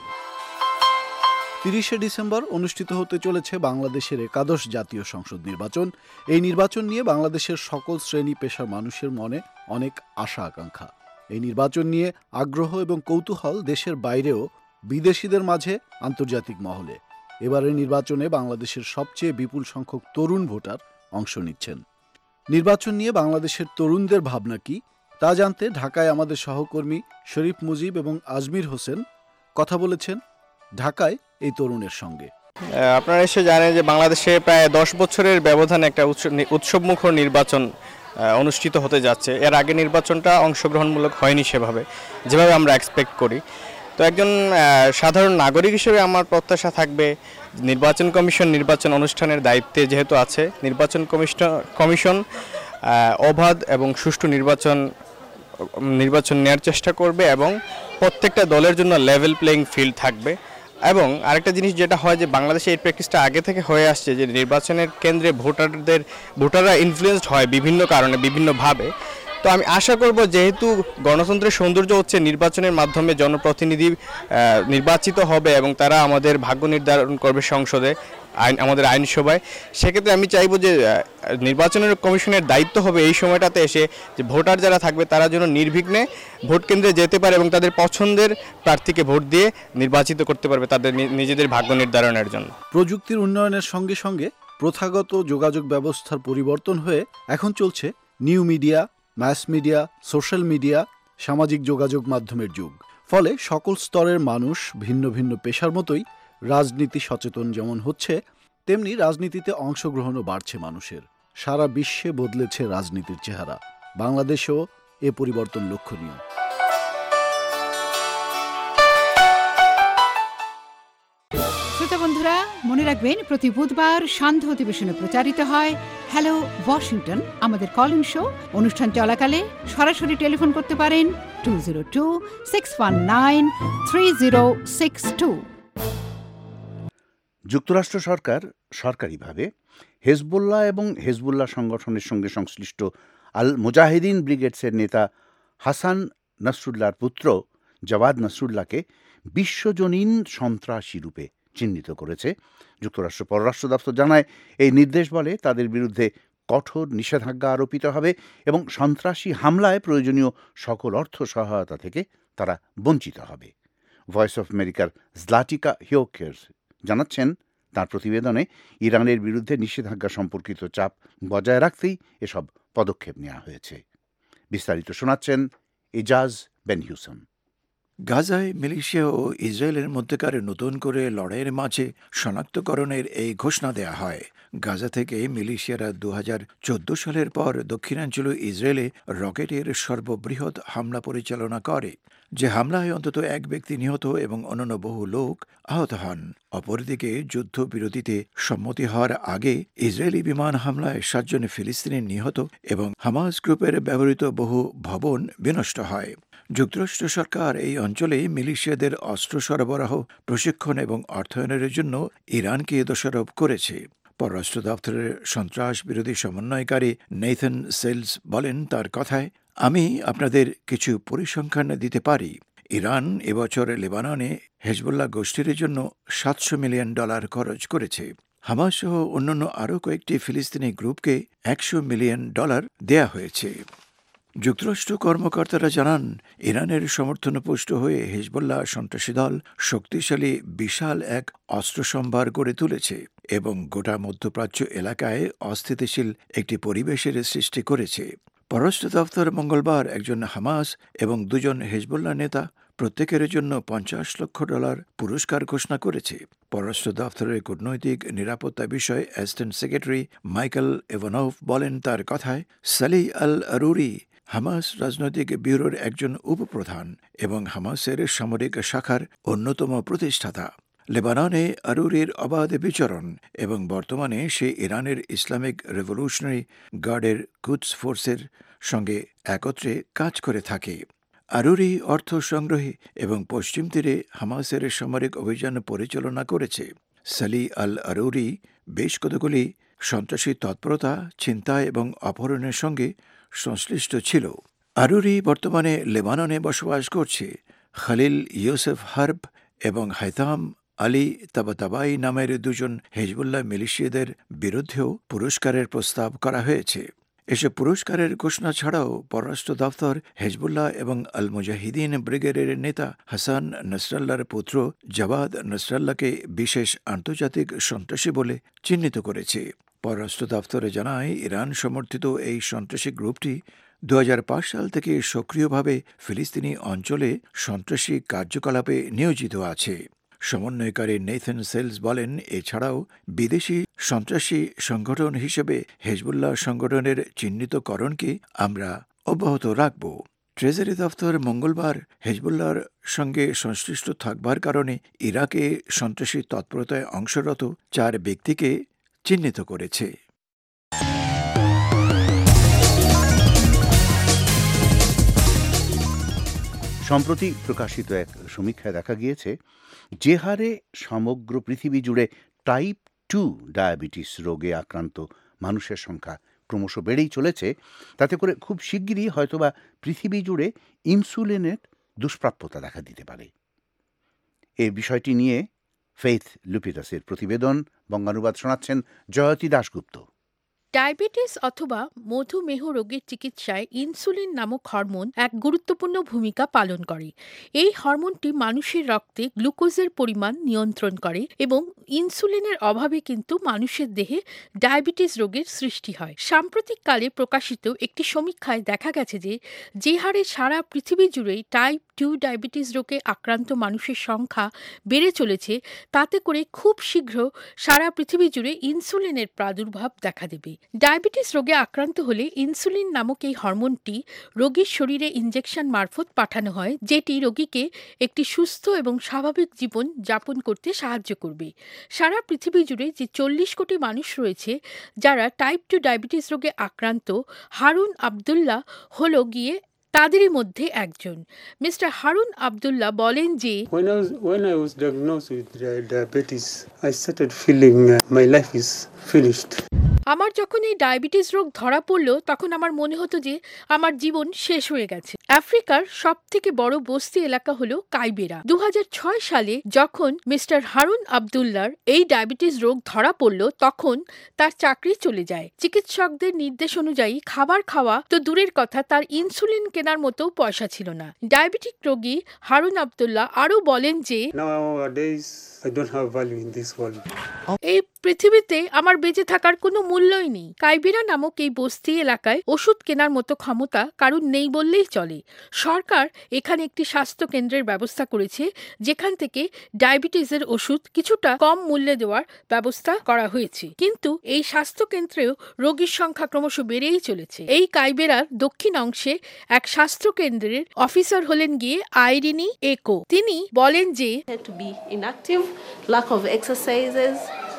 Speaker 11: তিরিশে ডিসেম্বর অনুষ্ঠিত হতে চলেছে বাংলাদেশের একাদশ জাতীয় সংসদ নির্বাচন। এই নির্বাচন নিয়ে বাংলাদেশের সকল শ্রেণী পেশার মানুষের মনে অনেক আশা আকাঙ্ক্ষা। এই নির্বাচন নিয়ে আগ্রহ এবং কৌতূহল দেশের বাইরেও বিদেশিদের মাঝে, আন্তর্জাতিক মহলে। এবারের নির্বাচনে বাংলাদেশের সবচেয়ে বিপুল সংখ্যক তরুণ ভোটার অংশ নিচ্ছেন। নির্বাচন নিয়ে বাংলাদেশের তরুণদের ভাবনা কি, তা জানতে ঢাকায় আমাদের সহকর্মী শরীফ মুজিব এবং আজমির হোসেন কথা বলেছেন ঢাকায় এই তরুণের সঙ্গে।
Speaker 13: আপনারা এসে জানেন যে বাংলাদেশে প্রায় দশ বছরের ব্যবধানে একটা উৎসবমুখর নির্বাচন অনুষ্ঠিত হতে যাচ্ছে। এর আগে নির্বাচনটা অংশগ্রহণমূলক হয়নি সেভাবে, যেভাবে আমরা এক্সপেক্ট করি। তো একজন সাধারণ নাগরিক হিসেবে আমার প্রত্যাশা থাকবে নির্বাচন কমিশন নির্বাচন অনুষ্ঠানের দায়িত্বে যেহেতু আছে, নির্বাচন কমিশন কমিশন অবাধ এবং সুষ্ঠু নির্বাচন নির্বাচন নেওয়ার চেষ্টা করবে এবং প্রত্যেকটা দলের জন্য লেভেল প্লেইং ফিল্ড থাকবে। এবং আরেকটা জিনিস যেটা হয় যে বাংলাদেশে এই প্র্যাকটিসটা আগে থেকে হয়ে আসছে যে নির্বাচনের কেন্দ্রে ভোটারদের ভোটাররা ইনফ্লুয়েসড হয় বিভিন্ন কারণে বিভিন্নভাবে। তো আমি আশা করব যেহেতু গণতন্ত্রের সৌন্দর্য হচ্ছে নির্বাচনের মাধ্যমে জনপ্রতিনিধি নির্বাচিত হবে এবং তারা আমাদের ভাগ্য নির্ধারণ করবে সংসদে, আইন আমাদের আইনসভায়, সেক্ষেত্রে আমি চাইবো যে নির্বাচনের কমিশনের দায়িত্ব হবে এই সময়টাতে এসে যে ভোটার যারা থাকবে তারা যেন নির্বিঘ্নে ভোট কেন্দ্রে যেতে পারে এবং তাদের পছন্দের প্রার্থীকে ভোট দিয়ে নির্বাচিত করতে পারবে তাদের নিজেদের ভাগ্য নির্ধারণের জন্য।
Speaker 11: প্রযুক্তির উন্নয়নের সঙ্গে সঙ্গে প্রথাগত যোগাযোগ ব্যবস্থার পরিবর্তন হয়ে এখন চলছে new media, mass media, social media, সামাজিক যোগাযোগ মাধ্যমের যুগ। ফলে সকল স্তরের মানুষ ভিন্ন ভিন্ন পেশার মতোই রাজনীতি সচেতন যেমন হচ্ছে, তেমনি রাজনীতিতে অংশগ্রহণও বাড়ছে মানুষের। সারা বিশ্বে বদলেছে রাজনীতির চেহারা, বাংলাদেশেও এ পরিবর্তন লক্ষণীয়।
Speaker 9: শ্রোতা বন্ধুরা, মনে রাখবেন প্রতি বুধবার সান্ধ্য অধিবেশনে প্রচারিত হয় হ্যালো ওয়াশিংটন, আমাদের কল ইন শো। অনুষ্ঠান চলাকালে সরাসরি টেলিফোন করতে পারেন two zero two six one nine three zero six two.
Speaker 1: যুক্তরাষ্ট্র সরকার সরকারিভাবে হেজবুল্লাহ এবং হেজবুল্লাহ সংগঠনের সঙ্গে সংশ্লিষ্ট আল মুজাহিদিন ব্রিগেডসের নেতা হাসান নাসরুল্লাহর পুত্র জাওয়াদ নাসরুল্লাহকে বিশ্বজনীন সন্ত্রাসী রূপে চিহ্নিত করেছে। যুক্তরাষ্ট্র পররাষ্ট্র দপ্তর জানায়, এই নির্দেশ বলে তাদের বিরুদ্ধে কঠোর নিষেধাজ্ঞা আরোপিত হবে এবং সন্ত্রাসী হামলায় প্রয়োজনীয় সকল অর্থ সহায়তা থেকে তারা বঞ্চিত হবে। ভয়েস অফ আমেরিকার জলাটিকা হিওকের জানাচ্ছেন, তার প্রতিবেদনে ইরানের বিরুদ্ধে নিষেধাজ্ঞা সম্পর্কিত চাপ বজায় রাখতেই এসব পদক্ষেপ নেওয়া হয়েছে। বিস্তারিত শোনাচ্ছেন এজাজ বেন হিউসন।
Speaker 14: গাজায় মিলিশিয়া ও ইসরায়েলের মধ্যকার নতুন করে লড়াইয়ের মাঝে শনাক্তকরণের এই ঘোষণা দেয়া হয়। গাজা থেকে মিলিশিয়ারা দু হাজার চোদ্দ সালের পর দক্ষিণাঞ্চল ইসরায়েলে রকেটের সর্ববৃহৎ হামলা পরিচালনা করে, যে হামলায় অন্তত এক ব্যক্তি নিহত এবং অন্যান্য বহু লোক আহত হন। অপরদিকে যুদ্ধবিরতিতে সম্মতি হওয়ার আগে ইসরায়েলি বিমান হামলায় সাতজন ফিলিস্তিনি নিহত এবং হামাস গ্রুপের ব্যবহৃত বহু ভবন বিনষ্ট হয়। যুক্তরাষ্ট্র সরকার এই অঞ্চলে মিলিশিয়াদের অস্ত্র সরবরাহ, প্রশিক্ষণ এবং অর্থায়নের জন্য ইরানকে দোষারোপ করেছে। পররাষ্ট্র দপ্তরের সন্ত্রাস বিরোধী সমন্বয়কারী নেথন সেলস বলেন, তার কথায়, আমি আপনাদের কিছু পরিসংখ্যান দিতে পারি। ইরান এবছর লেবাননে হেজবুল্লাহ গোষ্ঠীর জন্য সাতশো মিলিয়ন ডলার খরচ করেছে। হামাস সহ অন্যান্য আরও কয়েকটি ফিলিস্তিনি গ্রুপকে একশো মিলিয়ন ডলার দেয়া হয়েছে। যুক্তরাষ্ট্র কর্মকর্তারা জানান, ইরানের সমর্থনপুষ্ট হয়ে হিজবুল্লাহ সন্ত্রাসী দল শক্তিশালী বিশাল এক অস্ত্র সম্ভার গড়ে তুলেছে এবং গোটা মধ্যপ্রাচ্য এলাকায় অস্থিতিশীল একটি পরিবেশের সৃষ্টি করেছে। পররাষ্ট্র দপ্তর মঙ্গলবার একজন হামাস এবং দুজন হিজবুল্লাহ নেতা প্রত্যেকের জন্য পঞ্চাশ লক্ষ ডলার পুরস্কার ঘোষণা করেছে। পররাষ্ট্র দপ্তরের কূটনৈতিক নিরাপত্তা বিষয়ে অ্যাসিস্ট্যান্ট সেক্রেটারি মাইকেল ইভানোভ বলেন, তার কথায়, সালি আল আরুরি হামাস রাজনৈতিক ব্যুরোর একজন উপপ্রধান এবং হামাসের সামরিক শাখার অন্যতম প্রতিষ্ঠাতা। লেবাননে আরুরির অবাধ বিচরণ এবং বর্তমানে সে ইরানের ইসলামিক রেভলিউশনারি গার্ডের কুদস ফোর্সের সঙ্গে একত্রে কাজ করে থাকে। আরুরি অর্থ সংগ্রহী এবং পশ্চিম তীরে হামাসের সামরিক অভিযান পরিচালনা করেছে। সালি আল আরুরি বেশ কতগুলি সন্ত্রাসী তৎপরতা, ছিনতাই এবং অপহরণের সঙ্গে সংশ্লিষ্ট ছিল। আরুরি বর্তমানে লেবাননে বসবাস করছে। খালিল ইউসেফ হার্ব এবং হাইতাম আলী তাবাতাবাই নামের দুজন হিজবুল্লাহ মিলিশিয়াদের বিরুদ্ধেও পুরস্কারের প্রস্তাব করা হয়েছে। এসব পুরস্কারের ঘোষণা ছাড়াও পররাষ্ট্র দপ্তর হিজবুল্লাহ এবং আল মুজাহিদিন ব্রিগেডের নেতা হাসান নাসরাল্লাহর পুত্র জাওয়াদ নাসরাল্লাহকে বিশেষ আন্তর্জাতিক সন্ত্রাসী বলে চিহ্নিত করেছে। পররাষ্ট্র দপ্তরে জানায়, ইরান সমর্থিত এই সন্ত্রাসী গ্রুপটি দু হাজার পাঁচ সাল থেকে সক্রিয়ভাবে ফিলিস্তিনি অঞ্চলে সন্ত্রাসী কার্যকলাপে নিয়োজিত আছে। সমন্বয়কারী নেথন সেলস বলেন, এছাড়াও বিদেশি সন্ত্রাসী সংগঠন হিসেবে হেজবুল্লাহ সংগঠনের চিহ্নিতকরণকে আমরা অব্যাহত রাখব। ট্রেজারি দপ্তর মঙ্গলবার হেজবুল্লাহর সঙ্গে সংশ্লিষ্ট থাকবার কারণে ইরাকে সন্ত্রাসী তৎপরতায় অংশরত চার ব্যক্তিকে চিহ্নিত করেছে।
Speaker 1: সম্প্রতি প্রকাশিত এক সমীক্ষায় দেখা গিয়েছে যে হারে সমগ্র পৃথিবী জুড়ে টাইপ টু ডায়াবেটিস রোগে আক্রান্ত মানুষের সংখ্যা ক্রমশ বেড়েই চলেছে, তাতে করে খুব শিগগিরই হয়তোবা পৃথিবী জুড়ে ইনসুলিনের দুষ্প্রাপ্যতা দেখা দিতে পারে। এই বিষয়টি নিয়ে ফেইথ লুপিটাসের প্রতিবেদন, বঙ্গানুবাদ শোনাচ্ছেন জয়তী দাশগুপ্ত।
Speaker 15: ডায়াবেটিস অথবা মধুমেহ রোগের চিকিৎসায় ইনসুলিন নামক হরমোন এক গুরুত্বপূর্ণ ভূমিকা পালন করে। এই হরমোনটি মানুষের রক্তে গ্লুকোজের পরিমাণ নিয়ন্ত্রণ করে এবং ইনসুলিনের অভাবে কিন্তু মানুষের দেহে ডায়াবেটিস রোগের সৃষ্টি হয়। সাম্প্রতিককালে প্রকাশিত একটি সমীক্ষায় দেখা গেছে যে যে হারে সারা পৃথিবী জুড়েই টাইপ টু ডায়াবেটিস রোগে আক্রান্ত মানুষের সংখ্যা বেড়ে চলেছে, তাতে করে খুব শীঘ্র সারা পৃথিবী জুড়ে ইনসুলিনের প্রাদুর্ভাব দেখা দেবে। ডায়াবেটিস রোগে আক্রান্ত হলে ইনসুলিন নামক এই হরমোনটি রোগীর শরীরে ইনজেকশন মারফত পাঠানো হয়, যেটি রোগীকে একটি সুস্থ এবং স্বাভাবিক জীবন যাপন করতে সাহায্য করবে। সারা পৃথিবী জুড়ে যে চল্লিশ কোটি মানুষ রয়েছে যারা টাইপ টু ডায়াবেটিস রোগে আক্রান্ত, হারুন আবদুল্লাহ হল গিয়ে তাদেরই মধ্যে একজন। মিস্টার হারুন আবদুল্লাহ বলেন যে,
Speaker 16: When I was, when I was diagnosed with diabetes, I started feeling uh, my life is finished.
Speaker 15: আমার যখন এই ডায়াবেটিস রোগ ধরা পড়ল তখন আমার মনে হতো যে আমার জীবন শেষ হয়ে গেছে। আফ্রিকার সব থেকে বড় বস্তি এলাকা হলো কাইবেরা। দু হাজার ছয় সালে যখন মিস্টার হারুন আবদুল্লার এই ডায়াবেটিস রোগ ধরা পড়ল তখন তার চাকরি চলে যায়। চিকিৎসকদের নির্দেশ অনুযায়ী খাবার খাওয়া তো দূরের কথা, তার ইনসুলিন কেনার মতো পয়সা ছিল না। ডায়াবেটিক রোগী হারুন আবদুল্লাহ আরও বলেন যে,
Speaker 16: Nowadays, I don't have value in this world.
Speaker 15: এই পৃথিবীতে আমার বেঁচে থাকার কোনো মূল্যই নেই। কাইবেরা নামক এই বস্তি এলাকায় ওষুধ কেনার মতো ক্ষমতা কারণ নেই বললেই চলে। সরকার এখানে একটি স্বাস্থ্য কেন্দ্রের ব্যবস্থা করেছে, যেখান থেকে ডায়াবেটিসের ওষুধ কিছুটা কম মূল্যে দেওয়ার ব্যবস্থা করা হয়েছে, কিন্তু এই স্বাস্থ্য কেন্দ্রেও রোগীর সংখ্যা ক্রমশ বেড়েই চলেছে। এই কাইবেরার দক্ষিণ অংশে এক স্বাস্থ্য কেন্দ্রের অফিসার হলেন গিয়ে আইরিনি একো। তিনি বলেন যে,
Speaker 17: inactive, lack of exercises,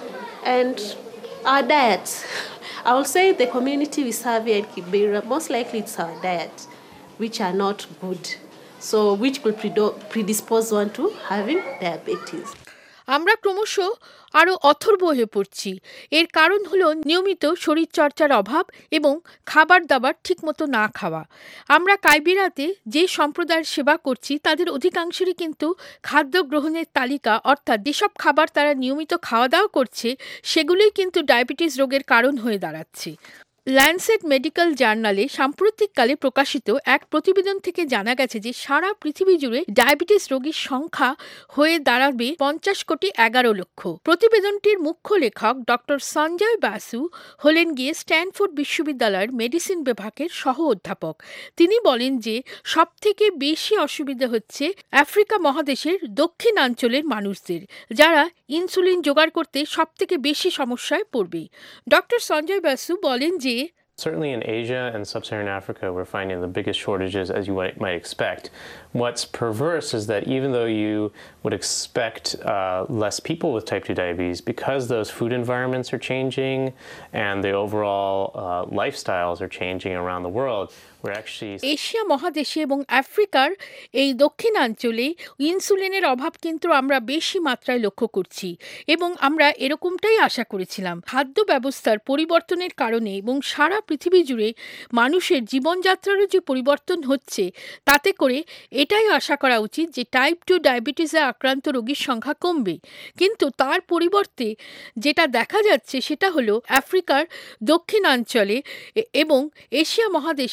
Speaker 17: and our diet. I will say the community we serve here in Kibera, most likely it's our diet, which are not good, so which could predo- predispose one to having diabetes.
Speaker 15: আমরা ক্রমশ আরও অথর্ব হয়ে পড়ছি। এর কারণ হলো নিয়মিত শরীরচর্চার অভাব এবং খাবার দাবার ঠিকমতো না খাওয়া। আমরা কাইবেরাতে যে সম্প্রদায়ের সেবা করছি তাদের অধিকাংশেরই কিন্তু খাদ্য গ্রহণের তালিকা, অর্থাৎ যেসব খাবার তারা নিয়মিত খাওয়া দাওয়া করছে সেগুলোই কিন্তু ডায়াবেটিস রোগের কারণ হয়ে দাঁড়াচ্ছে। ল্যান্সেট মেডিকেল জার্নালে সাম্প্রতিককালে প্রকাশিত এক প্রতিবেদন থেকে জানা গেছে যে সারা পৃথিবী জুড়ে ডায়াবেটিস রোগীর সংখ্যা হয়ে দাঁড়াবে পঞ্চাশ কোটি এগারো লক্ষ। প্রতিবেদনটির মুখ্য লেখক ডক্টর সঞ্জয় বাসু হলেন গিয়ে স্ট্যানফোর্ড বিশ্ববিদ্যালয়ের মেডিসিন বিভাগের সহ অধ্যাপক। তিনি বলেন যে সব থেকে বেশি অসুবিধা হচ্ছে আফ্রিকা মহাদেশের দক্ষিণাঞ্চলের মানুষদের, যারা ইনসুলিন জোগাড় করতে সব থেকে বেশি সমস্যায় পড়বে। ডক্টর সঞ্জয় বাসু বলেন যে,
Speaker 18: certainly in Asia and sub-Saharan Africa, we're finding the biggest shortages, as you might, might expect. What's perverse is that even though you would expect uh, less people with type two diabetes, because those food environments are changing and the overall uh, lifestyles are changing around the world, we're actually...
Speaker 15: Asia মহাদেশে এবং আফ্রিকার এই দক্ষিণাঞ্চলে ইনসুলিনের অভাব কিন্তু আমরা বেশি মাত্রায় লক্ষ্য করছি এবং আমরা এরকমটাই আশা করেছিলাম। খাদ্য ব্যবস্থার পরিবর্তনের কারণে এবং সারা পৃথিবী জুড়ে মানুষের জীবনযাত্রারও যে পরিবর্তন হচ্ছে, তাতে করে এটাই আশা করা উচিত যে টাইপ টু ডায়াবেটিসে আক্রান্ত রোগীর সংখ্যা কমবে। কিন্তু তার পরিবর্তে যেটা দেখা যাচ্ছে সেটা হলো আফ্রিকার দক্ষিণাঞ্চলে এবং এশিয়া মহাদেশে এক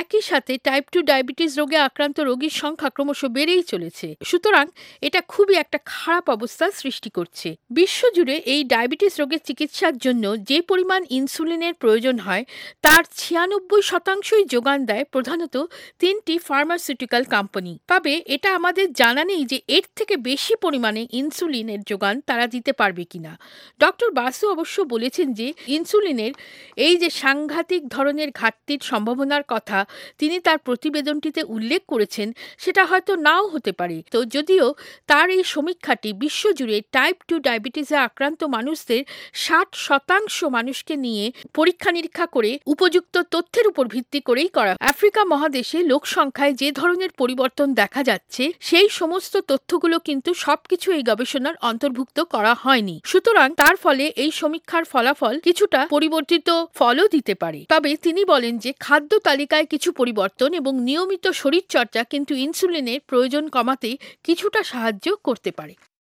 Speaker 15: একই সাথে টাইপ টু ডায়াবেটিস রোগে আক্রান্ত রোগীর সংখ্যা ক্রমশ বেড়েই চলেছে। সুতরাং এটা খুবই একটা খারাপ অবস্থার সৃষ্টি করছে। বিশ্বজুড়ে এই ডায়াবেটিস রোগের চিকিৎসার জন্য যে পরিমাণ ইনসুলিনের প্রয়োজন হয় তার ছিয়ানব্বই শতাংশই যোগান দেয় প্রধানত তিনটি ফার্মাসিউটিক্যাল কোম্পানি। তবে এটা আমাদের জানা নেই যে এর থেকে বেশি পরিমাণে ইনসুলিনের যোগান তারা দিতে পারবে কিনা। ডক্টর বাসু অবশ্য বলেছেন যে ইনসুলিনের এই যে সাংঘাতিক ধরনের ঘাটতির সম্ভাবনার কথা তিনি তার প্রতিবেদনটিতে উল্লেখ করেছেন সেটা হয়তো নাও হতে পারে। তো যদিও তার এই সমীক্ষাটি বিশ্বজুড়ে টাইপ টু ডায়াবেটিসে আক্রান্ত মানুষদের ষাট শতাংশ মানুষকে নিয়ে পরীক্ষা নিরীক্ষা করে উপযুক্ত তথ্যের উপর ভিত্তি করেই করা। আফ্রিকা মহাদেশে লোক সংখ্যায় যে ধরনের পরিবর্তন দেখা যাচ্ছে সেই সমস্ত তথ্যগুলো কিন্তু সবকিছু এই গবেষণার অন্তর্ভুক্ত করা হয়নি। সুতরাং তার ফলে এই সমীক্ষার ফলাফল কিছুটা পরিবর্তিত ফলও দিতে পারে। তবে তিনি বলেন যে খাদ্য তালিকায় কিছু পরিবর্তন এবং নিয়মিত শরীরচর্চা কিন্তু ইনসুলিনের প্রয়োজন কমাতে কিছুটা সাহায্য করতে পারে।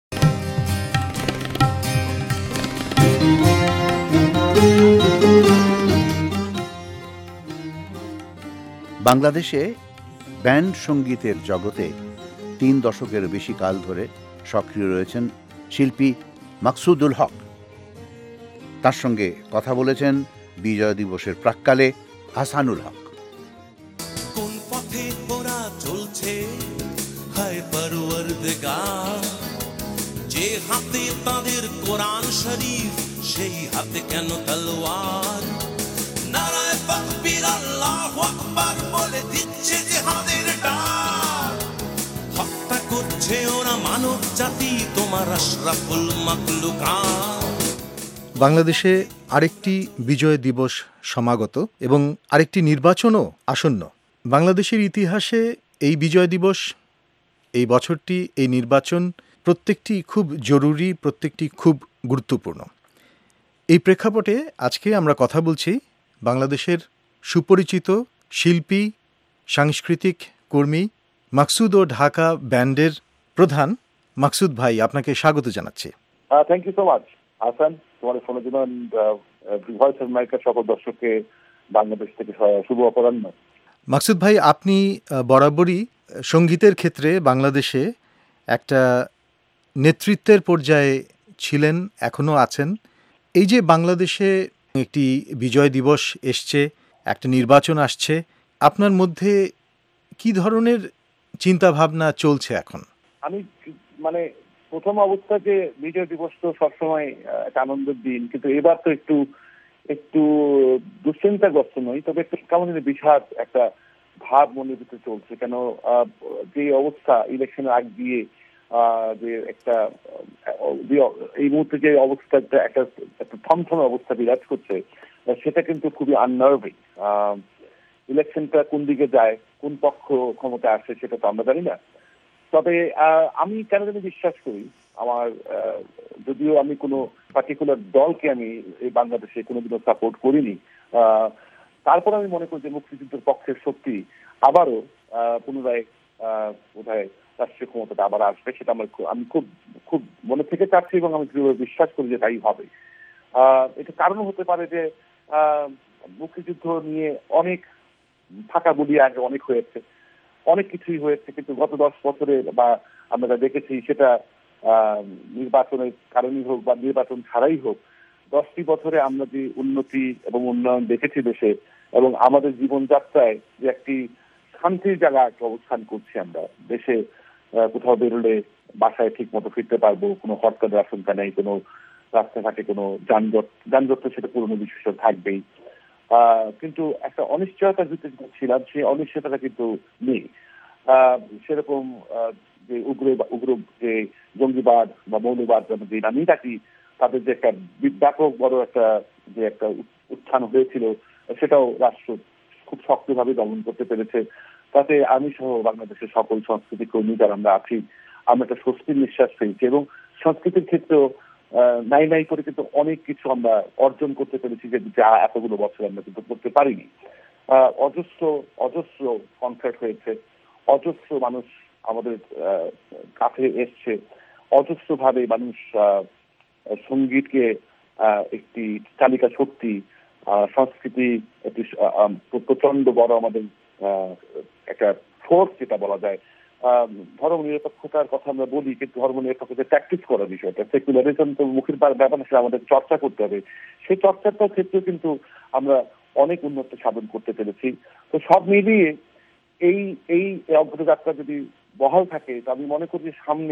Speaker 1: বাংলাদেশে ব্যান্ড সঙ্গীতের জগতে তিন দশকের বেশি কাল ধরে সক্রিয় রয়েছেন শিল্পী মাকসুদুল হক। তার সঙ্গে কথা বলেছেন বিজয় দিবসের প্রাক্কালে হাসানুল হক।
Speaker 19: কোন পথে ওরা চলছে হায় পরওয়ারদিগার, যে হাতে তাদের কোরআন শরীফ সেই হাতে কেন তলোয়ার, নারায়ে তাকবীর আল্লাহু আকবার বলে দিচ্ছে জিহাদের ডাক, হত্যা করছে ওরা মানব জাতি তোমার আশরাফুল মাখলুকাত।
Speaker 20: বাংলাদেশে আরেকটি বিজয় দিবস সমাগত এবং আরেকটি নির্বাচনও আসন্ন। বাংলাদেশের ইতিহাসে এই বিজয় দিবস, এই বছরটি, এই নির্বাচন প্রত্যেকটি খুব জরুরি, প্রত্যেকটি খুব গুরুত্বপূর্ণ। এই প্রেক্ষাপটে আজকে আমরা কথা বলছি বাংলাদেশের সুপরিচিত শিল্পী, সাংস্কৃতিক কর্মী মাকসুদ ও ঢাকা ব্যান্ডের প্রধান মাকসুদ ভাই, আপনাকে স্বাগত জানাচ্ছি।
Speaker 21: Thank you so much Hasan, তোমাদের ফোনের জন্য ভয়েস অফ আমেরিকার সকল দর্শককে বাংলাদেশ থেকে শুভ অপরাহ্ন।
Speaker 20: মাকসুদ ভাই, আপনি বরাবরই সঙ্গীতের ক্ষেত্রে বাংলাদেশে একটা নেতৃত্বের পর্যায়ে ছিলেন, এখনও আছেন। এই যে বাংলাদেশে একটি বিজয় দিবস এসছে, একটা নির্বাচন আসছে, আপনার মধ্যে কি ধরনের চিন্তা ভাবনা চলছে এখন?
Speaker 21: আমি মানে প্রথম অবস্থা যে বিজয় দিবস তো সবসময় একটা আনন্দের দিন, কিন্তু এবার তো একটু একটু দুশ্চিন্তাগ্রস্ত নই, তবে একটু কেমন বিষাদ একটা ভাব মনের ভিতরে চলছে। কেন যে অবস্থা ইলেকশনের আগ দিয়ে যে একটা এই মুহূর্তে যে অবস্থা একটা একটা থমথমে অবস্থা বিরাজ করছে, সেটা কিন্তু খুবই আননার্ভিং। ইলেকশনটা কোন দিকে যায়, কোন পক্ষ ক্ষমতা আসে সেটা তো আমরা জানি না। তবে আমি কেন জানি বিশ্বাস করি, আমার যদিও আমি কোনো পার্টিকুলার দলকে আমি এই বাংলাদেশে কোনোদিনও সাপোর্ট করিনি, তারপর আমি মনে করি যে মুক্তিযুদ্ধের পক্ষের শক্তি আবারও পুনরায় বোধহয় রাষ্ট্রীয় ক্ষমতাটা আবার আসবে, সেটা আমার আমি খুব খুব মনে থেকে চাচ্ছি এবং আমি দৃঢ়ভাবে বিশ্বাস করি যে তাই হবে। এটা কারণ হতে পারে যে মুক্তিযুদ্ধ নিয়ে অনেক ফাঁকা গুলি আগে অনেক হয়েছে, অনেক কিছুই হয়েছে, কিন্তু গত দশ বছরে বা আমরা দেখেছি সেটা নির্বাচনের কারণেই হোক বা নির্বাচন ছাড়াই হোক, দশটি বছরে আমরা যে উন্নতি এবং উন্নয়ন দেখেছি দেশে, এবং আমাদের জীবনযাত্রায় যে একটি শান্তির জায়গা একটা অবস্থান করছি আমরা দেশে। কোথাও বেরোলে বাসায় ঠিক মতো ফিরতে পারবো, কোনো হরতালের আশঙ্কা নেই, কোনো রাস্তাঘাটে কোনো যানজট যানজট তো সেটা পুরনো বিষয় থাকবেই, কিন্তু একটা অনিশ্চয়তার ভিতরে ছিলাম, সেই অনিশ্চয়তাটা কিন্তু নেই। সেরকম যে উগ্র উগ্র যে জঙ্গিবাদ বা মৌলবাদ যে নামই ডাকি, তাদের যে একটা ব্যাপক বড় একটা যে একটা উত্থান হয়েছিল, সেটাও রাষ্ট্র খুব শক্তভাবে দমন করতে পেরেছে। তাতে আমি সহ বাংলাদেশের সকল সংস্কৃতি কর্মী যারা আমরা আছি, আমরা একটা স্বস্তির নিঃশ্বাস পেয়েছি এবং সংস্কৃতির ক্ষেত্রেও নাই নাই করে কিন্তু অনেক কিছু আমরা অর্জন করতে পেরেছি, যে যা এতগুলো বছর আমরা কিন্তু করতে পারিনি। অজস্র অজস্র কনসার্ট হয়েছে, অজস্র মানুষ আমাদের কাছে এসছে, অজস্র ভাবে মানুষ সঙ্গীতকে একটি চালিকা শক্তি, সংস্কৃতি একটি প্রচন্ড বড় আমাদের একটা ফোর্স যেটা বলা যায়, ধর্ম নিরপেক্ষতার কথা আমরা বলি, কিন্তু ধর্ম নিরপেক্ষতা প্র্যাকটিস করার বিষয়টা, সেকুলারিজম তো মুখের ব্যাপার, সেটা আমাদের চর্চা করতে হবে। সেই চর্চাটার ক্ষেত্রে কিন্তু আমরা অনেক উন্নত সাধন করতে পেরেছি। তো সব মিলিয়ে এই এই অগ্রযাত্রা যদি বহাল থাকে, তো আমি মনে করি সামনে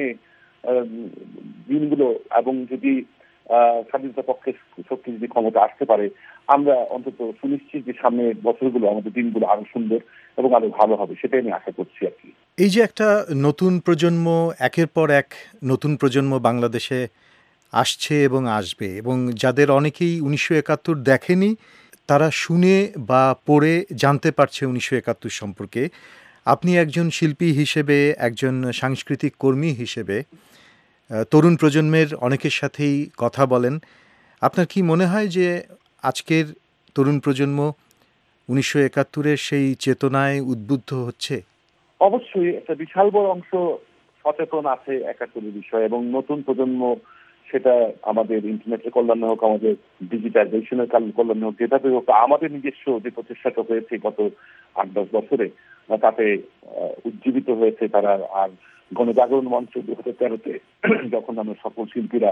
Speaker 21: দিনগুলো, এবং যদি স্বাধীনতা পক্ষের শক্তি যদি ক্ষমতা আসতে পারে, আমরা অন্তত সুনিশ্চিত যে সামনের বছরগুলো, আমাদের দিনগুলো আরো সুন্দর এবং আরো ভালো হবে, সেটাই আমি আশা করছি আর কি।
Speaker 20: এই যে একটা নতুন প্রজন্ম, একের পর এক নতুন প্রজন্ম বাংলাদেশে আসছে এবং আসবে, এবং যাদের অনেকেই উনিশশো একাত্তর দেখেনি, তারা শুনে বা পড়ে জানতে পারছে উনিশশো একাত্তর সম্পর্কে। আপনি একজন শিল্পী হিসেবে, একজন সাংস্কৃতিক কর্মী হিসেবে তরুণ প্রজন্মের অনেকের সাথেই কথা বলেন। আপনার কি মনে হয় যে আজকের তরুণ প্রজন্ম উনিশশো একাত্তরের সেই চেতনায় উদ্বুদ্ধ হচ্ছে?
Speaker 21: অবশ্যই একটা বিশাল বড় অংশ সচেতন আছে একাত্তরের বিষয়ে, এবং নতুন প্রজন্ম, সেটা আমাদের ইন্টারনেটের কল্যাণে হোক, আমাদের ডিজিটাইজেশনের কল্যাণে হোক, যেভাবে হোক, আমাদের নিজস্ব যে প্রচেষ্টাটা হয়েছে গত আট দশ বছরে, তাতে উজ্জীবিত হয়েছে তারা। আর গণজাগরণ মঞ্চ দু হাজার তেরোতে যখন আমরা সকল শিল্পীরা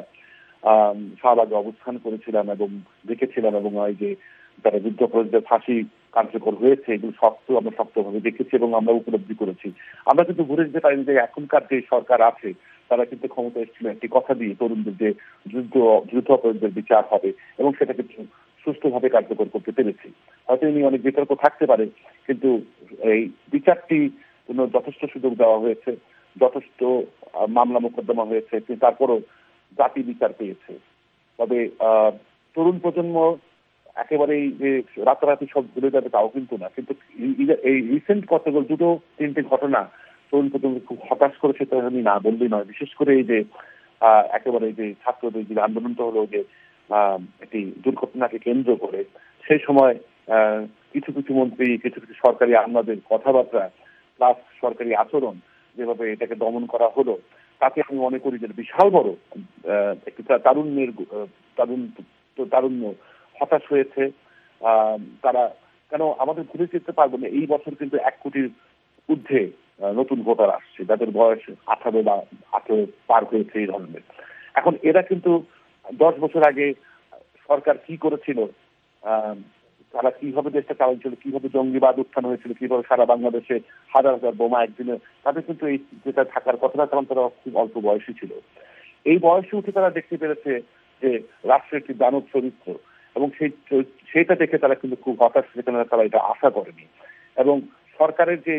Speaker 21: আহ শাহবাগে অবস্থান করেছিলাম এবং দেখেছিলাম, এবং এই যে তারা যুদ্ধাপরাধীদের ফাঁসি কার্যকর হয়েছে, এগুলো শক্ত আমরা শক্তভাবে দেখেছি এবং আমরা উপলব্ধি করেছি। আমরা কিন্তু ঘুরে যেতে পারি যে এখনকার যে সরকার আছে, তারা কিন্তু ক্ষমতা এসেছিল একটি কথা দিয়ে, তরুণদের যে যুদ্ধ যুদ্ধাপরাধীদের বিচার হবে এবং সেটা কিন্তু সুষ্ঠুভাবে কার্যকর করতে পেরেছি। হয়তো ইনি অনেক বিতর্ক থাকতে পারে, কিন্তু এই বিচারটি যথেষ্ট সুযোগ দেওয়া হয়েছে, যথেষ্ট মামলা মোকদ্দমা হয়েছে, কিন্তু তারপরও জাতি বিচার পেয়েছে। তবে আহ তরুণ প্রজন্ম একেবারেই যে রাতারাতি সব ভুলে যাবে তাও কিন্তু না, কিন্তু এই রিসেন্ট কতগুলো দুটো তিনটে ঘটনা তরুণ প্রজন্ম খুব হতাশ করেছে, তো আমি না বললেই নয়। বিশেষ করে এই যে আহ একেবারে যে ছাত্রদের যে আন্দোলনটা হলো, যে আহ একটি দুর্ঘটনাকে কেন্দ্র করে, সেই সময় আহ কিছু কিছু মন্ত্রী, কিছু কিছু সরকারি আমলাদের কথাবার্তা প্লাস সরকারি আচরণ, যেভাবে এটাকে দমন করা হলো, তাকে আমি মনে করি যে বিশাল বড় একটি তারুণ্যের তারুণ তারুণ্য হতাশ হয়েছে। আহ তারা কেন আমাদের ঘুরে যেতে পারবো না, এই বছর কিন্তু এক কোটির ঊর্ধ্বে নতুন ভোটার আসছে, যাদের বয়স আঠারো বা আঠারো পার হয়েছে এই ধরনের। এখন এরা কিন্তু দশ বছর আগে সরকার কি করেছিল, আহ তারা কিভাবে দেশটা চালাচ্ছিল, কিভাবে জঙ্গিবাদ উত্থান হয়েছিল, কিভাবে সারা বাংলাদেশে হাজার হাজার বোমা একদিনে, তাদের কিন্তু এই যেটা থাকার কথা না, কারণ তারা খুব অল্প বয়সী ছিল। এই বয়সে উঠে তারা দেখতে পেরেছে যে রাষ্ট্রের একটি দানব চরিত্র, এবং সেই সেইটা দেখে তারা কিন্তু খুব হতাশ, সেখানে তারা এটা আশা করেনি। এবং সরকারের যে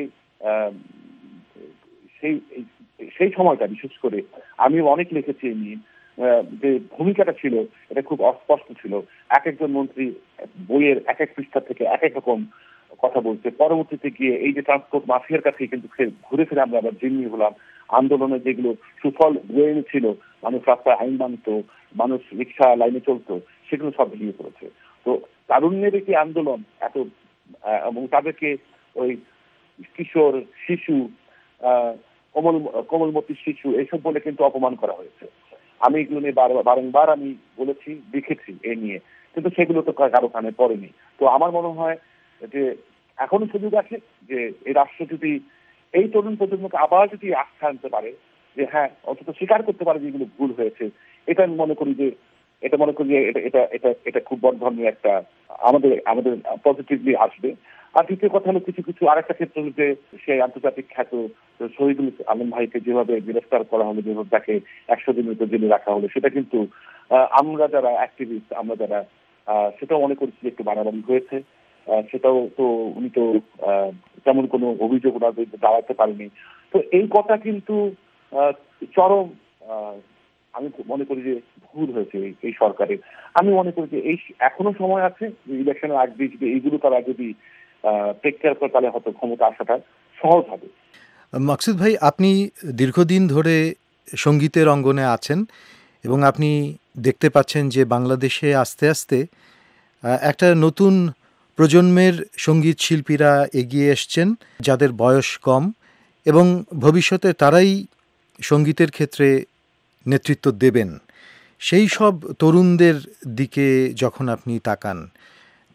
Speaker 21: সেই সেই সময়টা বিশেষ করে আমি অনেক লিখেছি এই নিয়ে, যে ভূমিকাটা ছিল এটা খুব অস্পষ্ট ছিল। এক একজন মন্ত্রী বইয়ের এক এক পৃষ্ঠা থেকে এক এক রকম কথা বলছে, পরবর্তীতে গিয়ে এই যে ট্রান্সপোর্ট মাফিয়ার কাছে কিন্তু ঘুরে ফিরে আমরা আবার জিম্মি হলাম। আন্দোলনে যেগুলো সুফল বয়ে এনেছিল, মানুষ রাস্তায় আইন মানত, মানুষ রিক্সা লাইনে চলতো, সেগুলো সব ভেঙে পড়েছে। তো তারুণ্যের একটি আন্দোলন এত, এবং তাদেরকে ওই কিশোর, শিশু, আহ কোমল কোমলমতি শিশু এইসব বলে কিন্তু অপমান করা হয়েছে। আমি এগুলো নিয়ে বারংবার আমি বলেছি, লিখেছি এ নিয়ে, কিন্তু সেগুলো তো কারো কানে পড়েনি। তো আমার মনে হয় যে এখনো সুযোগ আছে যে এই রাষ্ট্র যদি এই তরুণ প্রজন্মকে আবার যদি আস্থা আনতে পারে, যে হ্যাঁ অন্তত স্বীকার করতে পারে যে এগুলো ভুল হয়েছে, এটা আমি মনে করি যে এটা মনে করি যে এটা এটা এটা এটা খুব বড় ধরনের একটা আমাদের আমাদের পজিটিভলি আসবে। আর দ্বিতীয় কথা হলো, কিছু কিছু আরেকটা ক্ষেত্রে যে সেই আন্তর্জাতিক খ্যাত শহীদুল আলম ভাইকে যেভাবে গ্রেফতার করা হলো, যেভাবে তাকে একশো দিনের উপর জেলে রাখা হলো, সেটা কিন্তু আমরা যারা অ্যাক্টিভিস্ট, আমরা যারা সেটাও মনে করছি একটু বাড়াবাড়ি হয়েছে। সেটাও তো উনি তো তেমন কোনো অভিযোগ ওনার বিরুদ্ধে দাঁড়াতে পারেনি। তো এই কথা কিন্তু চরম আমি মনে করি যে ভুল হয়েছে এই সরকারের। আমি মনে করি যে এই এখনো সময় আছে, ইলেকশনের আগ দিয়ে যদি এইগুলো তারা যদি টেক কেয়ার করে, তাহলে হয়তো ক্ষমতা আসাটা সহজ হবে।
Speaker 20: মাকসুদ ভাই, আপনি দীর্ঘদিন ধরে সঙ্গীতের অঙ্গনে আছেন এবং আপনি দেখতে পাচ্ছেন যে বাংলাদেশে আস্তে আস্তে একটা নতুন প্রজন্মের সঙ্গীত শিল্পীরা এগিয়ে এসছেন, যাদের বয়স কম, এবং ভবিষ্যতে তারাই সঙ্গীতের ক্ষেত্রে নেতৃত্ব দেবেন। সেই সব তরুণদের দিকে যখন আপনি তাকান,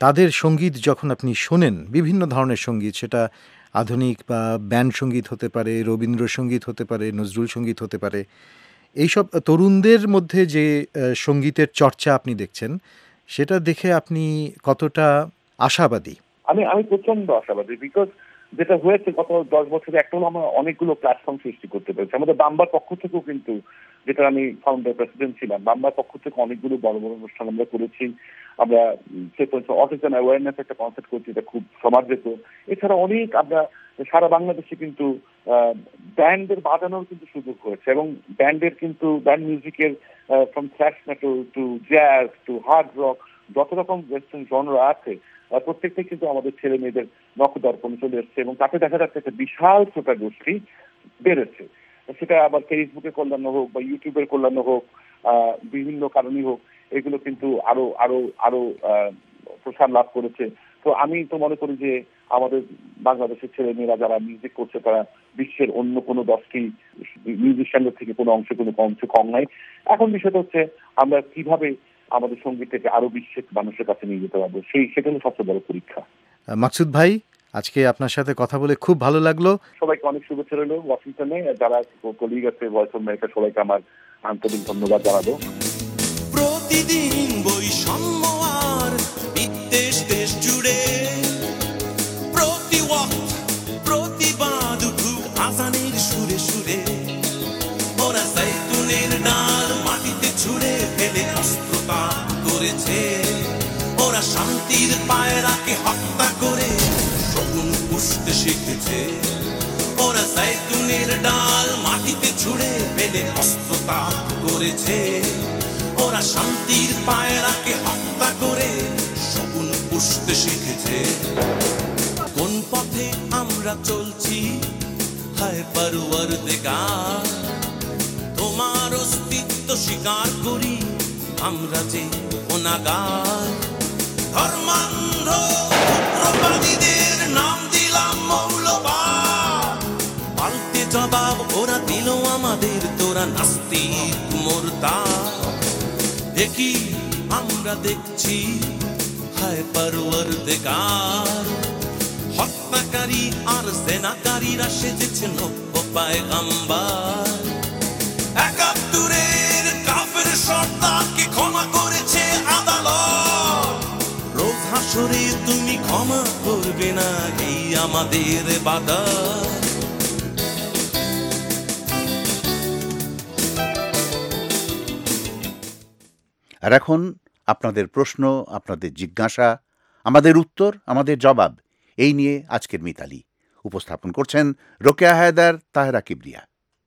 Speaker 20: তাদের সঙ্গীত যখন আপনি শোনেন, বিভিন্ন ধরনের সঙ্গীত, সেটা আধুনিক বা ব্যান্ড সঙ্গীত হতে পারে, রবীন্দ্রসঙ্গীত হতে পারে, নজরুল সঙ্গীত হতে পারে, এইসব তরুণদের মধ্যে যে সঙ্গীতের চর্চা আপনি দেখছেন, সেটা দেখে আপনি কতটা আশাবাদী?
Speaker 21: আমি আমি প্রচন্ড আশাবাদী, বিকজ যেটা হয়েছে গত দশ বছরে একটা হলো আমরা অনেকগুলো প্ল্যাটফর্ম সৃষ্টি করতে পেরেছি। আমাদের বাম্বার পক্ষ থেকেও কিন্তু, যেটা আমি ফাউন্ডার প্রেসিডেন্ট ছিলাম, বাম্বার পক্ষ থেকে অনেকগুলো বড় বড় অনুষ্ঠান আমরা করেছি। আমরা অটিজম অ্যাওয়ারনেস একটা কনসেপ্ট করছি, এটা খুব সমাদৃত। এছাড়া অনেক আমরা সারা বাংলাদেশে কিন্তু ব্যান্ডের বাজানোর কিন্তু সুযোগ হয়েছে, এবং ব্যান্ডের কিন্তু ব্যান্ড মিউজিকের from thrash metal to jazz to hard rock, যত রকম ওয়েস্টার্ন জনরা আছে প্রত্যেকটাই কিন্তু আমাদের ছেলে মেয়েদের নখদর্পণে চলে এসছে, এবং তাতে দেখা যাচ্ছে একটা বিশাল শ্রোতা গোষ্ঠী বেড়েছে। সেটা আবার ফেসবুকের কল্যাণ হোক বা ইউটিউবের কল্যাণ হোক, বিভিন্ন কারণেই হোক, এগুলো কিন্তু আরো আরো আরো প্রসার লাভ করেছে। তো আমি তো মনে করি যে আমাদের বাংলাদেশের ছেলে মেয়েরা যারা মিউজিক করছে তারা বিশ্বের অন্য কোনো দশটি মিউজিশিয়ানদের থেকে কোনো অংশে কোনো অংশে কম নাই। এখন বিষয়টা হচ্ছে আমরা কিভাবে আমাদের সঙ্গীতটাকে আরো বিশ্বের মানুষের কাছে নিয়ে যেতে পারবো, সেই সেটা হলো সবচেয়ে বড় পরীক্ষা।
Speaker 20: মাকসুদ ভাই, আজকে আপনার সাথে কথা বলে খুব ভালো লাগলো।
Speaker 21: সবাইকে অনেক শুভেচ্ছা রইল ওয়াশিংটনে, যারা কলিগ আছে ভয়েস অফ আমেরিকা, সবাইকে আমার আন্তরিক ধন্যবাদ জানাবো।
Speaker 19: প্রতিদিন বৈষম্য আর বিদ্বেষ দেশ জুড়ে, প্রতি ওয়াক্ত প্রতিবাদ উঠুক আজানের সুরে সুরে, ওরা জাইতুনের ডাল মাটিতে ছুঁড়ে ফেলে অস্ত্রতা করেছে, ওরা শান্তির পায়রাকে হত্যা করে শকুন পুষতে শিখেছে, ওরা জাইতুনের ডাল মাটিতে ছুঁড়ে ফেলে অস্ত্রতা করেছে, ওরা শান্তির পায়রাকে হত্যা করে শকুন পুষতে শিখেছে। কোন পথে আমরা চলছি হায় পরওয়ারদিগার, তোমার অস্তিত্ব স্বীকার করি আমরা যে গুনাহগার, ধর্মান্ধ উগ্রবাদীদের নাম দিলাম মৌলবাদ, পাল্টে জবাব ওরা দিল আমাদের তোরা নাস্তিক মুরতাদ। দেখি আমরা দেখছি হায় পরওয়ারদিগার, হত্যাকারী আর সেনাকারীরা সেজেছে নব্য পয়গম্বর, একাত্তরের কাফের সর্দারকে ক্ষমা করেছে আদালত, রোজ হাসরে তুমি ক্ষমা করবে না এই আমাদের ইবাদত।
Speaker 1: আর এখন আপনাদের প্রশ্ন, আপনাদের জিজ্ঞাসা, আমাদের উত্তর, আমাদের জবাব, এই নিয়ে আজকের মিতালি উপস্থাপন করছেন রোকেয়া হায়দার, তাহেরা কিবরিয়া।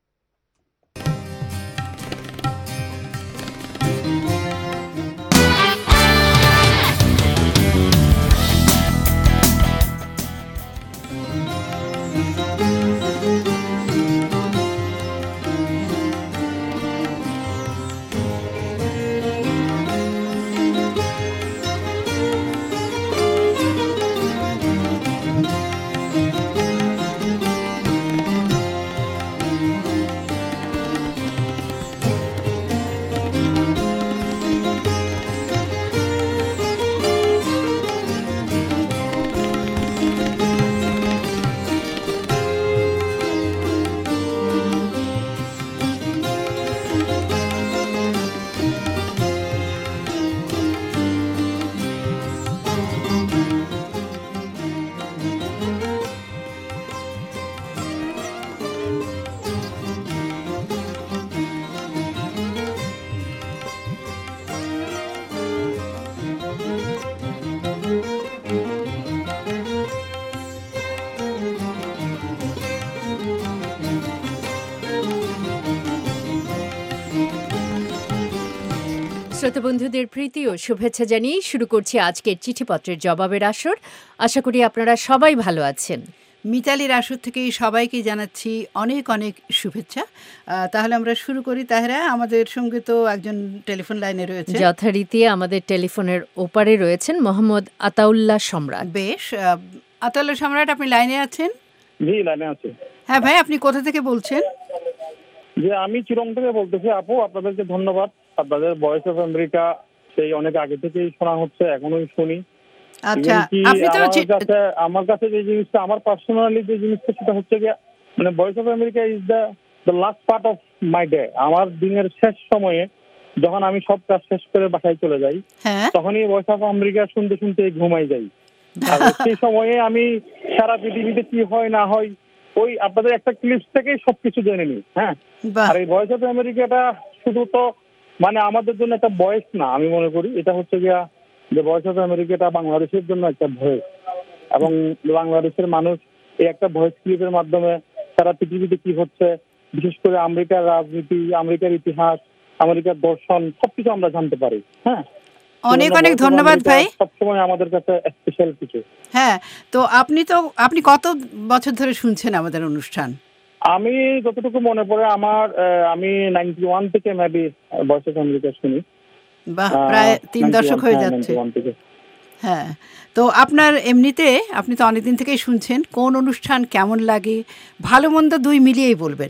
Speaker 3: শ্রোতা বন্ধুদের প্রীতি ও শুভেচ্ছা জানিয়ে শুরু করছি আজকের চিঠিপত্রের জবাবের আসর। আশা করি আপনারা সবাই ভালো আছেন।
Speaker 9: মিতালির আসর থেকে সবাইকে জানাচ্ছি অনেক অনেক শুভেচ্ছা। তাহলে আমরা শুরু করি। তাহেরা, আমাদের সঙ্গে তো একজন টেলিফোন লাইনে রয়েছে।
Speaker 3: যথারীতি আমাদের টেলিফোনের ওপারে রয়েছেন মোহাম্মদ আতাউল্লাহ সম্রাট।
Speaker 9: বেশ, আতাউল্লাহ সম্রাট, আপনি লাইনে আছেন?
Speaker 22: জি, লাইনে আছে।
Speaker 9: হ্যাঁ ভাই, আপনি কোথা থেকে বলছেন?
Speaker 22: যে আমি চিরং থেকে বলতেছি। আপু, আপনাদেরকে ধন্যবাদ। আপনাদের ভয়েস অফ আমেরিকা সেই অনেক আগে থেকেই শোনা হচ্ছে, এখনোই শুনি।
Speaker 9: আচ্ছা,
Speaker 22: Even কি
Speaker 9: আপনি তো
Speaker 22: আমার
Speaker 9: চি-
Speaker 22: কাছে আমার কাছে যে জিনিসটা আমার পার্সোনালি যে জিনিসটা সেটা হচ্ছে গিয়ে মানে voice of America is the the last part of my day. আমার দিনের শেষ সময়ে যখন আমি সব কাজ শেষ করে বাসায় চলে যাই,
Speaker 9: হ্যাঁ
Speaker 22: তখনই ভয়েস অফ আমেরিকা শুনতে শুনতে ঘুমাই যাই। আর সেই সময়ে আমি সারা পৃথিবীতে কি হয় না হয় ওই আপনাদের একটা ক্লিপস থেকেই সবকিছু জেনে নিই। হ্যাঁ,
Speaker 9: বাহ
Speaker 22: আর এই ভয়েস অফ আমেরিকাটা শুধু তো মানে আমাদের জন্য একটা ভয়েস না, আমি মনে করি এটা হচ্ছে গিয়া যে ভয়েস অফ আমেরিকাটা বাংলাদেশের জন্য একটা ভয়েস, এবং বাংলাদেশের মানুষ এই একটা ভয়েস ক্লিপের মাধ্যমে সারা পৃথিবীতে কি হচ্ছে, বিশেষ করে আমেরিকার রাজনীতি, আমেরিকার ইতিহাস, আমেরিকার দর্শন সবকিছু আমরা জানতে পারি। হ্যাঁ,
Speaker 9: অনেক
Speaker 22: সেজন্য
Speaker 9: অনেক
Speaker 22: ভয়েস অফ
Speaker 9: ধন্যবাদ
Speaker 22: আমেরিকা
Speaker 9: ভাই।
Speaker 22: সবসময় আমাদের কাছে স্পেশাল কিছু।
Speaker 9: হ্যাঁ, তো আপনি তো আপনি কত বছর ধরে শুনছেন আমাদের অনুষ্ঠান?
Speaker 22: আমি যতটুকু মনে পড়ে আমার আহ, আমি নাইনটি ওয়ান থেকে মেবি ভয়েস অফ আমেরিকা শুনি।
Speaker 9: বাহ, প্রায় তিন দশক হয়ে যাচ্ছে।
Speaker 22: নাইনটি ওয়ান থেকে।
Speaker 9: হ্যাঁ, তো আপনার এমনিতে আপনি তো অনেকদিন থেকেই শুনছেন, কোন অনুষ্ঠান কেমন লাগে, ভালো মন্দ দুই মিলিয়েই বলবেন।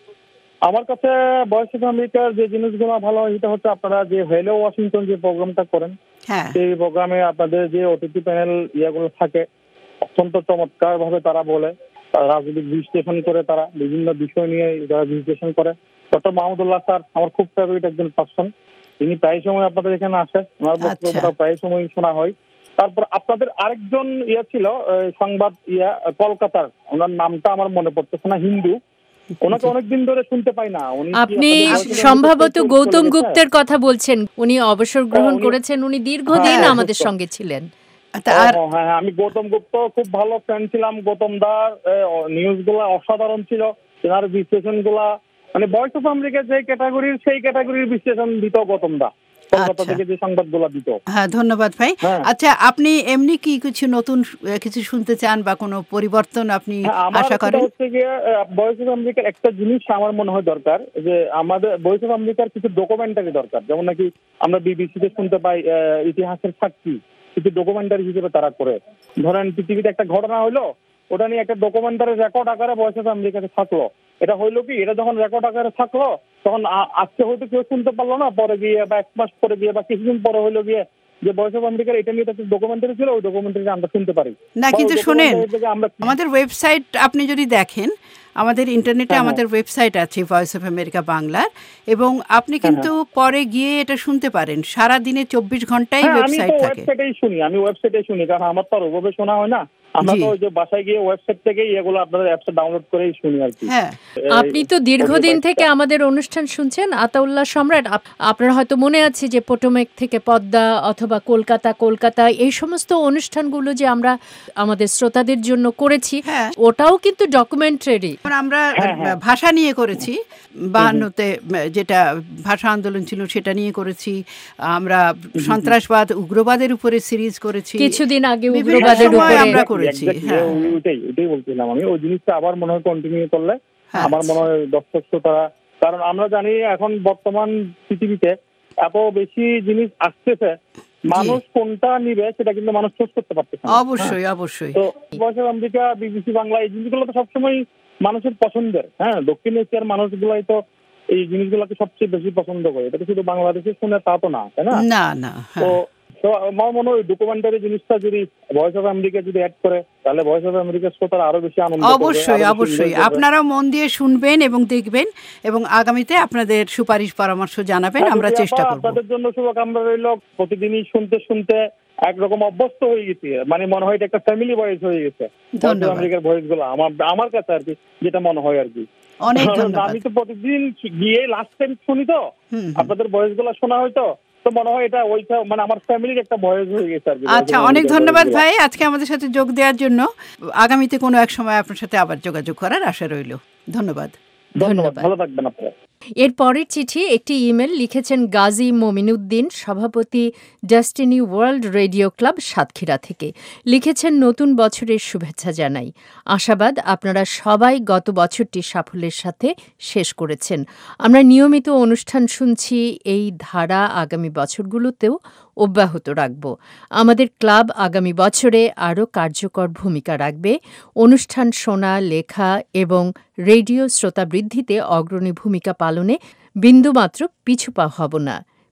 Speaker 22: আমার কাছে ভয়েস অফ আমেরিকার যে জিনিসগুলো ভালো হয় সেটা হচ্ছে আপনারা যে হ্যালো ওয়াশিংটন যে প্রোগ্রামটা করেন,
Speaker 9: হ্যাঁ
Speaker 22: সেই প্রোগ্রামে আপনাদের যে অতিথি প্যানেল ইয়াগুলো থাকে অত্যন্ত চমৎকার ভাবে তারা বলে, তারা রাজনৈতিক বিশ্লেষণ করে, তারা বিভিন্ন বিষয় নিয়ে যারা বিশ্লেষণ করে। ডক্টর মাহমুদুল্লাহ স্যার আমার খুব ফেভারিট একজন পার্সন, তিনি প্রায় সময় আপনাদের এখানে আসে, ওনার বক্তব্যটা প্রায় সময় শোনা হয়। তারপর আপনাদের আরেকজন ইয়া ছিল আহ, সংবাদ ইয়া কলকাতার, ওনার নামটা আমার মনে পড়তেছে না, হিন্দু, ওনাকে অনেকদিন ধরে শুনতে পাই না। উনি কি
Speaker 3: আপনি
Speaker 22: আপনাদের Voice of America
Speaker 3: সম্ভবত
Speaker 22: চলে
Speaker 3: গৌতম
Speaker 22: গেছে?
Speaker 3: গুপ্তের কথা বলছেন, উনি অবসর গ্রহণ
Speaker 22: উনি-
Speaker 3: করেছেন, উনি দীর্ঘদিন
Speaker 22: হ্যাঁ,
Speaker 3: আমাদের
Speaker 22: অসুস্থ।
Speaker 3: সঙ্গে ছিলেন।
Speaker 22: আর হ্যাঁ, আমি গৌতম গুপ্ত খুব ভালো ফ্যান ছিলাম। গৌতম দার নিউজ গুলা অসাধারণ ছিল, তেনার বিশ্লেষণ গুলা মানে ভয়েস অফ আমেরিকা যে ক্যাটাগরির সেই ক্যাটাগরির বিশ্লেষণ দিত গৌতম দা, কলকাতা থেকে যে সংবাদগুলা দিত।
Speaker 9: হ্যাঁ, ধন্যবাদ ভাই।
Speaker 22: হ্যাঁ।
Speaker 9: আচ্ছা, আপনি এমনি কি কিছু নতুন আহ, কিছু শুনতে চান বা কোনো পরিবর্তন আপনি
Speaker 22: হ্যাঁ, আমার
Speaker 9: আশা
Speaker 22: সেটা
Speaker 9: করেন?
Speaker 22: হচ্ছে গিয়ে ভয়েস অফ আমেরিকার একটা জিনিস আমার মনে হয় দরকার, যে আমাদের ভয়েস অফ আমেরিকার কিছু ডকুমেন্টারি দরকার, যেমন নাকি আমরা বিবিসিতে শুনতে পাই আহ, ইতিহাসের সাক্ষী কিছু ডকুমেন্টারি হিসেবে তারা করে। ধরেন পৃথিবীতে একটা ঘটনা হলো, ওটা নিয়ে একটা ডকুমেন্টারি রেকর্ড আকারে ভয়েস অফ আমেরিকাতে থাকলো। এটা হইলো কি, এটা যখন রেকর্ড আকারে থাকলো তখন আ- আজকে হয়তো কেউ শুনতে পারলো না, পরে গিয়ে বা এক মাস পরে গিয়ে বা কিছুদিন পরে হইলো গিয়ে যে ভয়েস অফ আমেরিকার এটা নিয়ে একটা ডকুমেন্টারি ছিল, ওই ডকুমেন্টারি আমরা শুনতে পারি।
Speaker 9: না,
Speaker 22: বা ওই
Speaker 9: কিন্তু শোনেন,
Speaker 22: documentary থেকে আমরা
Speaker 9: আমাদের ওয়েবসাইট আপনি যদি দেখেন, আমাদের ইন্টারনেটে
Speaker 22: হ্যাঁ,
Speaker 9: আমাদের ওয়েবসাইট আছে ভয়েস অফ আমেরিকা বাংলার, এবং আপনি কিন্তু পরে গিয়ে এটা শুনতে পারেন। সারা দিনে চব্বিশ ঘন্টাই
Speaker 22: হ্যাঁ, আমি
Speaker 9: ওয়েবসাইট
Speaker 22: তো
Speaker 9: থাকে।
Speaker 22: ওয়েবসাইটেই শুনি, আমি ওয়েবসাইটে শুনি, কারণ আমার তো আর ওভাবে শোনা হয় না। আমরা
Speaker 9: জি।
Speaker 22: তো ওই যে বাসায় গিয়ে ওয়েবসাইট থেকেই এগুলো আপনাদের অ্যাপসে ডাউনলোড করেই শুনি আর কি।
Speaker 9: হ্যাঁ,
Speaker 22: এই
Speaker 3: আপনি তো দীর্ঘদিন
Speaker 22: audio
Speaker 3: থেকে
Speaker 22: bite টা।
Speaker 3: আমাদের অনুষ্ঠান শুনছেন, আতাউল্লাহ সম্রাট। আপ- আপনার হয়তো মনে আছে যে পোটোমেক থেকে পদ্মা অথবা কলকাতা কলকাতা এই সমস্ত অনুষ্ঠানগুলো যে আমরা আমাদের শ্রোতাদের জন্য করেছি,
Speaker 9: হ্যাঁ।
Speaker 3: ওটাও কিন্তু ডকুমেন্টারি।
Speaker 9: এখন আমরা
Speaker 22: হ্যাঁ, হ্যাঁ।
Speaker 9: ভাষা নিয়ে করেছি, বাহান্নতে যেটা ভাষা আন্দোলন ছিল সেটা নিয়ে করেছি। আমরা সন্ত্রাসবাদ উগ্রবাদের উপরে সিরিজ করেছি,
Speaker 3: কিছুদিন আগে
Speaker 9: বিভিন্ন
Speaker 3: উগ্রবাদের
Speaker 9: সময়
Speaker 3: উপরে
Speaker 9: আমরা করেছি।
Speaker 22: Exactly,
Speaker 9: হ্যাঁ,
Speaker 22: ওই- ওইটাই ওইটাই বলছিলাম আমি, ওই জিনিসটা আবার মনে হয় কন্টিনিউ করলে
Speaker 9: হ্যাঁ।
Speaker 22: আমার মনে হয় দর্শক শ্রোতারা, কারণ আমরা জানি এখন বর্তমান পৃথিবীতে এত বেশি জিনিস আসতেছে, মানুষ কোনটা নিবে সেটা কিন্তু মানুষ চুজ করতে পারতেছে না।
Speaker 9: অবশ্যই অবশ্যই।
Speaker 22: তো voice of America, BBC Bangla এই জিনিসগুলো তো সবসময় মানুষের পছন্দের। হ্যাঁ, দক্ষিণ এশিয়ার মানুষগুলাই তো এই জিনিসগুলোকে সবচেয়ে বেশি পছন্দ করে, এটা তো শুধু বাংলাদেশে শুনে তা তো না, তাই না?
Speaker 9: না না,
Speaker 22: তো
Speaker 9: হ্যাঁ।
Speaker 22: তো আমার মনে হয় ডকুমেন্টারি জিনিসটা যদি ভয়েস অফ আমেরিকা যদি অ্যাড করে, তাহলে ভয়েস অফ আমেরিকার শ্রোতারা আরো বেশি আনন্দ করবে,
Speaker 9: অবশ্যই
Speaker 22: আরো বেশি
Speaker 9: অবশ্যই,
Speaker 22: enjoy করবে।
Speaker 9: আপনারাও মন দিয়ে শুনবেন এবং দেখবেন, এবং আগামীতে আপনাদের সুপারিশ পরামর্শ জানাবেন,
Speaker 22: হ্যাঁ,
Speaker 9: আমরা
Speaker 22: যদি
Speaker 9: চেষ্টা
Speaker 22: আবার
Speaker 9: করব।
Speaker 22: আপনাদের জন্য শুভকামনা রইল। প্রতিদিনই শুনতে শুনতে একরকম অভ্যস্ত হয়ে গেছি, মানে মনে হয় এটা একটা ফ্যামিলি ভয়েস হয়ে গেছে ভয়েস অফ আমেরিকার ভয়েস গুলো, আমার আমার কাছে আর কি যেটা মনে হয় আর কি।
Speaker 9: অনেক
Speaker 22: কারণ
Speaker 9: ধন্যবাদ।
Speaker 22: আমি তো প্রতিদিন গিয়ে লাস্ট টাইম শুনি তো,
Speaker 9: হুম, হুম।
Speaker 22: আপনাদের ভয়েস গুলো শোনা হয়তো, তো মনে হয় এটা ওইটা মানে আমার ফ্যামিলির একটা ভয়েস হয়ে গেছে আর কি।
Speaker 9: আচ্ছা, অনেক ধন্যবাদ ভাই আজকে আমাদের সাথে যোগ দেওয়ার জন্য। আগামীতে কোনো এক সময় আপনার সাথে আবার যোগাযোগ করার আশা রইল। ধন্যবাদ।
Speaker 22: ধন্যবাদ, ভালো থাকবেন আপনারা।
Speaker 3: এর পরের চিঠি একটি ইমেল লিখেছেন গাজী মমিনুদ্দিন, সভাপতি destiny world radio club Satkhira থেকে। লিখেছেন, নতুন বছরের শুভেচ্ছা জানাই। আশাবাদ আপনারা সবাই গত বছরটি সাফল্যের সাথে শেষ করেছেন। আমরা নিয়মিত অনুষ্ঠান শুনছি, এই ধারা আগামী বছরগুলোতেও অব্যাহত রাখব। আমাদের ক্লাব আগামী বছরে আরও কার্যকর ভূমিকা রাখবে। অনুষ্ঠান শোনা, লেখা এবং রেডিও শ্রোতা বৃদ্ধিতে অগ্রণী ভূমিকা পালনে বিন্দুমাত্র পিছুপা হব না।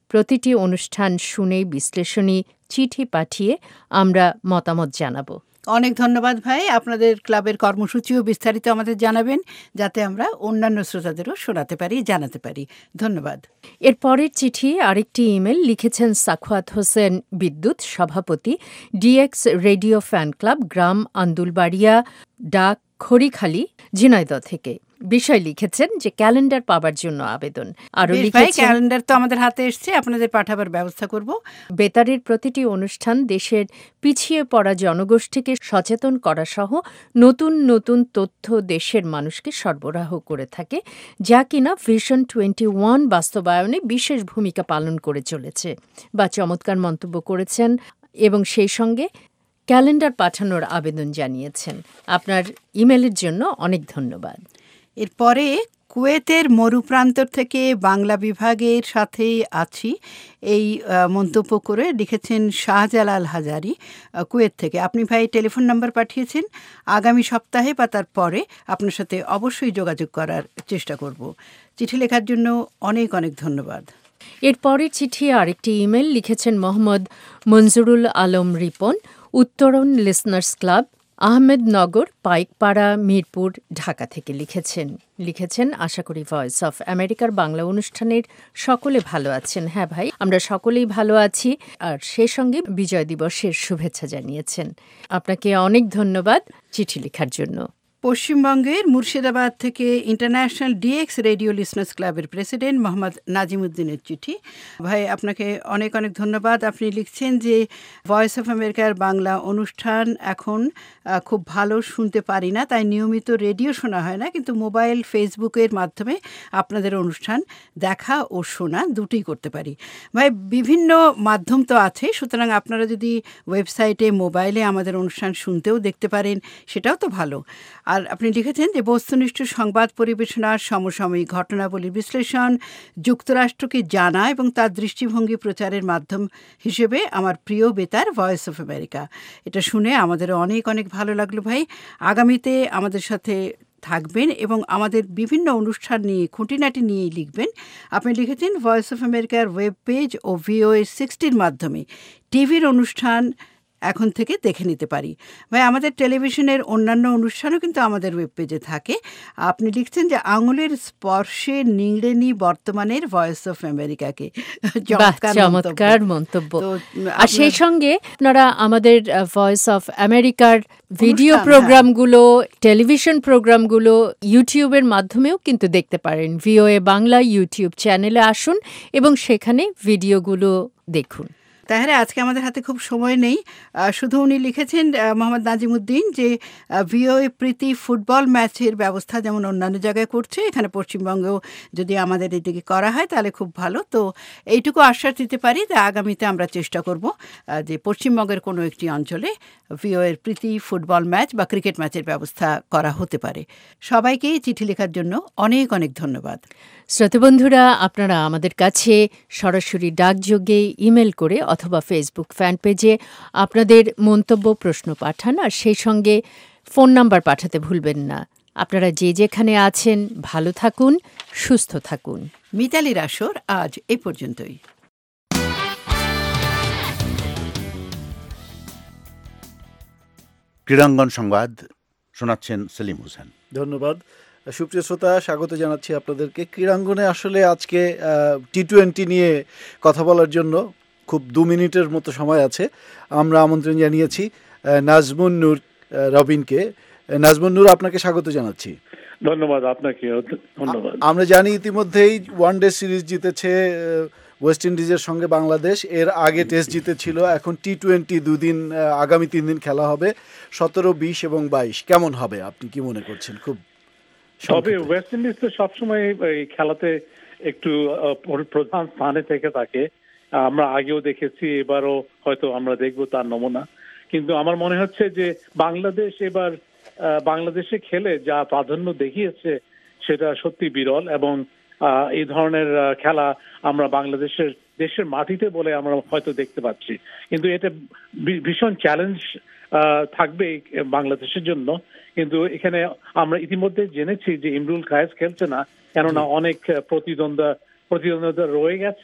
Speaker 3: প্রতিটি অনুষ্ঠান শুনে বিশ্লেষণী চিঠি পাঠিয়ে আমরা মতামত জানাব।
Speaker 9: অনেক ধন্যবাদ ভাই। আপনাদের ক্লাবের কর্মসূচিও বিস্তারিত আমাদের জানাবেন, যাতে আমরা অন্যান্য শ্রোতাদেরও শোনাতে পারি, জানাতে পারি। ধন্যবাদ।
Speaker 3: এর পরের চিঠি আরেকটি ইমেল লিখেছেন সাখওয়াত হোসেন বিদ্যুৎ, সভাপতি, ডিএক্স রেডিও ফ্যান ক্লাব, গ্রাম আন্দুলবাড়িয়া, ডাক খড়িখালি, ঝিনাইদহ থেকে। বিষয় লিখেছেন যে ক্যালেন্ডার পাবার জন্য আবেদন। আরো লিখেছেন
Speaker 9: ক্যালেন্ডার তো আমাদের হাতে এসছে, আপনাদের পাঠাবার ব্যবস্থা করব।
Speaker 3: বেতারের প্রতিটি অনুষ্ঠান দেশের পিছিয়ে পড়া জনগোষ্ঠীকে সচেতন করা সহ নতুন নতুন তথ্য দেশের মানুষকে সরবরাহ করে থাকে, যা কিনা ভিশন টোয়েন্টি ওয়ান বাস্তবায়নে বিশেষ ভূমিকা পালন করে চলেছে। বা চমৎকার মন্তব্য করেছেন এবং সেই সঙ্গে ক্যালেন্ডার পাঠানোর আবেদন জানিয়েছেন। আপনার ইমেলের জন্য অনেক ধন্যবাদ।
Speaker 9: এরপরে কুয়েতের মরুপ্রান্তর থেকে বাংলা বিভাগের সাথে আছি এই মন্তব্য করে লিখেছেন শাহজালাল হাজারি, কুয়েত থেকে। আপনি ভাই টেলিফোন নাম্বার পাঠিয়েছেন। আগামী সপ্তাহে বা তার পরে আপনার সাথে অবশ্যই যোগাযোগ করার চেষ্টা করব। চিঠি লেখার জন্য অনেক অনেক ধন্যবাদ।
Speaker 3: এরপরের চিঠি আরেকটি ইমেল লিখেছেন মোহাম্মদ মঞ্জুরুল আলম রিপন, উত্তরণ লিসনার্স ক্লাব, আহমেদনগর, পাইকপাড়া, মিরপুর, ঢাকা থেকে লিখেছেন লিখেছেন আশা করি ভয়েস অফ আমেরিকার বাংলা অনুষ্ঠানের সকলে ভালো আছেন। হ্যাঁ ভাই, আমরা সকলেই ভালো আছি। আর সেই সঙ্গে বিজয় দিবসের শুভেচ্ছা জানিয়েছেন। আপনাকে অনেক ধন্যবাদ চিঠি লেখার জন্য।
Speaker 9: পশ্চিমবঙ্গের মুর্শিদাবাদ থেকে ইন্টারন্যাশনাল ডিএক্স রেডিও লিসনার্স ক্লাবের প্রেসিডেন্ট মোহাম্মদ নাজিমুদ্দিনের চিঠি। ভাই আপনাকে অনেক অনেক ধন্যবাদ। আপনি লিখছেন যে ভয়েস অফ আমেরিকার বাংলা অনুষ্ঠান এখন খুব ভালো শুনতে পারি না, তাই নিয়মিত রেডিও শোনা হয় না, কিন্তু মোবাইল ফেসবুকের মাধ্যমে আপনাদের অনুষ্ঠান দেখা ও শোনা দুটোই করতে পারি। ভাই বিভিন্ন মাধ্যম তো আছে, সুতরাং আপনারা যদি ওয়েবসাইটে মোবাইলে আমাদের অনুষ্ঠান শুনতেও দেখতে পারেন, সেটাও তো ভালো। আর আপনি লিখেছেন যে বস্তুনিষ্ঠ সংবাদ পরিবেশনা, সমসাময়িক ঘটনাবলীর বিশ্লেষণ, যুক্তরাষ্ট্রকে জানা এবং তার দৃষ্টিভঙ্গি প্রচারের মাধ্যম হিসেবে আমার প্রিয় বেতার ভয়েস অফ আমেরিকা। এটা শুনে আমাদের অনেক অনেক ভালো লাগলো ভাই। আগামীতে আমাদের সাথে থাকবেন এবং আমাদের বিভিন্ন অনুষ্ঠান নিয়ে খুঁটিনাটি নিয়েই লিখবেন। আপনি লিখেছেন ভয়েস অফ আমেরিকার ওয়েব পেজ ও ভিওএ সিক্সটির মাধ্যমে টিভির অনুষ্ঠান এখন থেকে দেখে নিতে পারি। ভাই আমাদের টেলিভিশনের অন্যান্য অনুষ্ঠানও কিন্তু আমাদের ওয়েব পেজে থাকে। আপনি লিখছেন যে আঙুলের স্পর্শে নিংড়েনি বর্তমানের ভয়েস অফ আমেরিকাকে।
Speaker 3: চমৎকার মন্তব্য। আর সেই সঙ্গে আপনারা আমাদের ভয়েস অফ আমেরিকার ভিডিও প্রোগ্রামগুলো, টেলিভিশন প্রোগ্রামগুলো ইউটিউবের মাধ্যমেও কিন্তু দেখতে পারেন। ভিওএ বাংলা ইউটিউব চ্যানেলে আসুন এবং সেখানে ভিডিওগুলো দেখুন।
Speaker 9: তাহলে আজকে আমাদের হাতে খুব সময় নেই, শুধু উনি লিখেছেন মোহাম্মদ নাজিমুদ্দিন যে ভিওএ প্রীতি ফুটবল ম্যাচের ব্যবস্থা যেমন অন্যান্য জায়গায় করছে, এখানে পশ্চিমবঙ্গেও যদি আমাদের এদিকে করা হয় তাহলে খুব ভালো। তো এইটুকু আশ্বাস দিতে পারি যে আগামীতে আমরা চেষ্টা করব যে পশ্চিমবঙ্গের কোনো একটি অঞ্চলে ভিওএর প্রীতি ফুটবল ম্যাচ বা ক্রিকেট ম্যাচের ব্যবস্থা করা হতে পারে। সবাইকেই চিঠি লেখার জন্য অনেক অনেক ধন্যবাদ।
Speaker 3: শ্রোতাবন্ধুরা, আপনারা আমাদের কাছে সরাসরি ডাকযোগে, ইমেল করে অথবা ফেসবুক ফ্যান পেজে আপনাদের মন্তব্য, প্রশ্ন পাঠান। আর সেই সঙ্গে ফোন নাম্বার পাঠাতে ভুলবেন না। আপনারা যে যেখানে আছেন ভালো থাকুন, সুস্থ থাকুন।
Speaker 9: মিতালির আসর আজ এই পর্যন্তই।
Speaker 1: ক্রীড়াঙ্গন সংবাদ শোনাচ্ছেন সেলিম হোসেন।
Speaker 11: ধন্যবাদ। সুপ্রিয় শ্রোতা, স্বাগত জানাচ্ছি আপনাদেরকে। ক্রীড়াঙ্গনে আসলে আজকে টি টোয়েন্টি নিয়ে কথা বলার জন্য খুব দু মিনিটের মতো সময় আছে। আমরা আমন্ত্রণ জানিয়েছি নাজমুন নূর রবিনকে। নাজমুন নূর, আপনাকে স্বাগত জানাচ্ছি।
Speaker 22: ধন্যবাদ। আপনাকে ধন্যবাদ।
Speaker 11: আমরা জানি ইতিমধ্যেই ওয়ান ডে সিরিজ জিতেছে ওয়েস্ট ইন্ডিজের সঙ্গে বাংলাদেশ, এর আগে টেস্ট জিতেছিল, এখন টি টোয়েন্টি দুদিন, আগামী তিন দিন খেলা হবে, সতেরো, বিশ এবং বাইশ। কেমন হবে আপনি কি মনে করছেন? খুব
Speaker 22: তবে ওয়েস্ট ইন্ডিজ তো সবসময় এই খেলাতে একটু প্রধান স্থানে থেকে থাকে। আমরা আগেও দেখেছি, এবারও হয়তো আমরা দেখবো তার নমুনা। কিন্তু আমার মনে হচ্ছে যে বাংলাদেশ এবার বাংলাদেশে খেলে যা প্রাধান্য দেখিয়েছে সেটা সত্যি বিরল, এবং এই ধরনের খেলা আমরা বাংলাদেশের দেশের মাটিতে বলে আমরা হয়তো দেখতে পাচ্ছি। কিন্তু এটা ভীষণ চ্যালেঞ্জ থাকবে বাংলাদেশের জন্য। কিন্তু এখানে আমরা ইতিমধ্যে জেনেছি যে ইমরুল কায়েস খেলছে না, কেননা অনেক প্রতিদ্বন্দ্বিতা প্রতিদ্বন্দ্বিতা রয়ে গেছে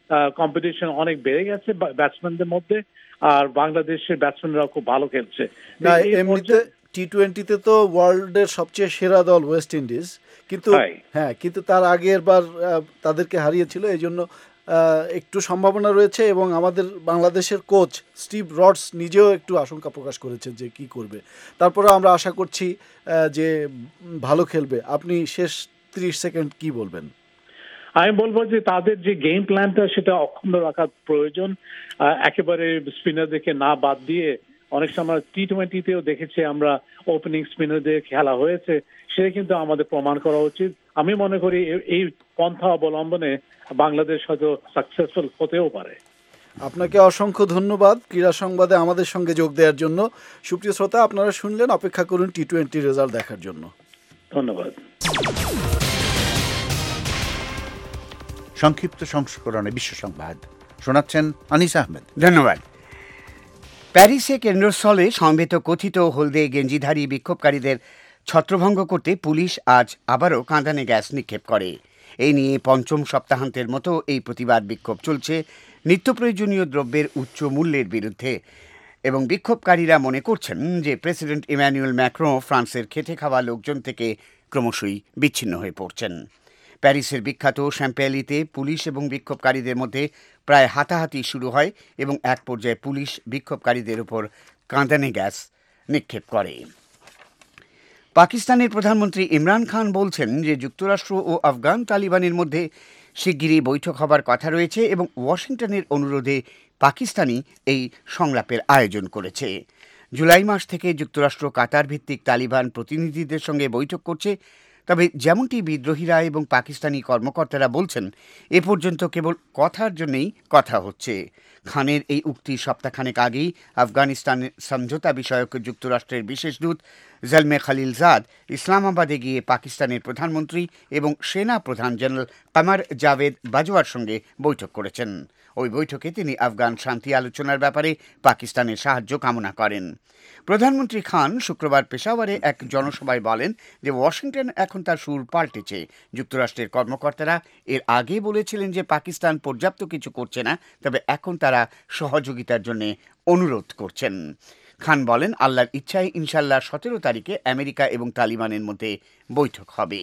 Speaker 22: কম্পিটিশন অনেক বেড়ে গেছে ব্যাটসম্যানদের মধ্যে, আর বাংলাদেশের ব্যাটসম্যানরাও খুব ভালো খেলছে।
Speaker 11: না এমনিতে টি টোয়েন্টিতে তো ওয়ার্ল্ডের সবচেয়ে সেরা দল ওয়েস্ট ইন্ডিজ, কিন্তু হ্যাঁ কিন্তু তার আগের বার তাদেরকে হারিয়েছিল, এই জন্য একটু সম্ভাবনা রয়েছে। এবং আমাদের বাংলাদেশের কোচ স্টিভ রডস নিজেও একটু আশঙ্কা প্রকাশ করেছেন যে কি করবে। তারপরে আমরা আশা করছি যে ভালো খেলবে। আপনি শেষ ত্রিশ সেকেন্ড কি বলবেন?
Speaker 22: আমি বলবো যে তাদের যে গেম প্ল্যানটা সেটা অক্ষুণ্ণ রাখা প্রয়োজন। একেবারে স্পিনারদেরকে না বাদ দিয়ে, অনেক সময় টি টোয়েন্টিতেও দেখেছি আমরা ওপেনিং স্পিনারদের খেলা হয়েছে, সেটা কিন্তু আমাদের প্রমাণ করা উচিত। আমি মনে করি এই পন্থা অবলম্বনে বাংলাদেশ হয়তো সাকসেসফুল হতেও পারে।
Speaker 11: আপনাকে অসংখ্য ধন্যবাদ ক্রীড়া সংবাদে আমাদের সঙ্গে যোগ দেওয়ার জন্য। সুপ্রিয় শ্রোতা, আপনারা শুনলেন, অপেক্ষা করুন টি টোয়েন্টি রেজাল্ট দেখার জন্য।
Speaker 22: ধন্যবাদ।
Speaker 1: সংক্ষিপ্ত সংস্করণে বিশ্ব সংবাদ শোনাচ্ছেন আনিস আহমেদ।
Speaker 5: ধন্যবাদ। প্যারিসে কেন্দ্রস্থলে সমবেত কথিত হলদে গেঞ্জিধারী বিক্ষোভকারীদের ছত্রভঙ্গ করতে পুলিশ আজ আবারও কাঁদানে গ্যাস নিক্ষেপ করে। এই নিয়ে পঞ্চম সপ্তাহান্তের মতো এই প্রতিবাদ বিক্ষোভ চলছে নিত্য প্রয়োজনীয় দ্রব্যের উচ্চ মূল্যের বিরুদ্ধে, এবং বিক্ষোভকারীরা মনে করছেন যে প্রেসিডেন্ট ইম্যানুয়েল ম্যাক্রো ফ্রান্সের খেটে খাওয়া লোকজন থেকে ক্রমশই বিচ্ছিন্ন হয়ে পড়ছেন। প্যারিসের বিখ্যাত শ্যাম্পেলিতে পুলিশ এবং বিক্ষোভকারীদের মধ্যে প্রায় হাতাহাতি শুরু হয় এবং এক পর্যায়ে পুলিশ বিক্ষোভকারীদের উপর কাঁদানে গ্যাস নিক্ষেপ করে। পাকিস্তানের প্রধানমন্ত্রী ইমরান খান বলছেন যে যুক্তরাষ্ট্র ও আফগান তালিবানের মধ্যে শিগগিরই বৈঠক হবার কথা রয়েছে এবং ওয়াশিংটনের অনুরোধে পাকিস্তানি এই সংলাপের আয়োজন করেছে। জুলাই মাস থেকে যুক্তরাষ্ট্র কাতার ভিত্তিক তালিবান প্রতিনিধিদের সঙ্গে বৈঠক করছে, তবে যেমনটি বিদ্রোহীরা এবং পাকিস্তানি কর্মকর্তারা বলছেন, এ পর্যন্ত কেবল কথার জন্যই কথা হচ্ছে। খানের এই উক্তি সপ্তাহখানেক আগেই আফগানিস্তানের সমঝোতা বিষয়ক যুক্তরাষ্ট্রের বিশেষ দূত জলমে খালিলজাদ ইসলামাবাদে গিয়ে পাকিস্তানের প্রধানমন্ত্রী এবং সেনা প্রধান জেনারেল কামার জাভেদ বাজওয়ার সঙ্গে বৈঠক করেছেন। ওই বৈঠকে তিনি আফগান শান্তি আলোচনার ব্যাপারে পাকিস্তানের সাহায্য কামনা করেন। প্রধানমন্ত্রী খান শুক্রবার পেশাওয়ারে এক জনসভায় বলেন যে ওয়াশিংটন এখন তার সুর পাল্টেছে। যুক্তরাষ্ট্রের কর্মকর্তারা এর আগে বলেছিলেন যে পাকিস্তান পর্যাপ্ত কিছু করছে না, তবে এখন তারা সহযোগিতার জন্য অনুরোধ করছেন। খান বলেন, আল্লাহর ইচ্ছায় ইনশাল্লাহ সতেরো তারিখে আমেরিকা এবং তালিবানের মধ্যে বৈঠক হবে।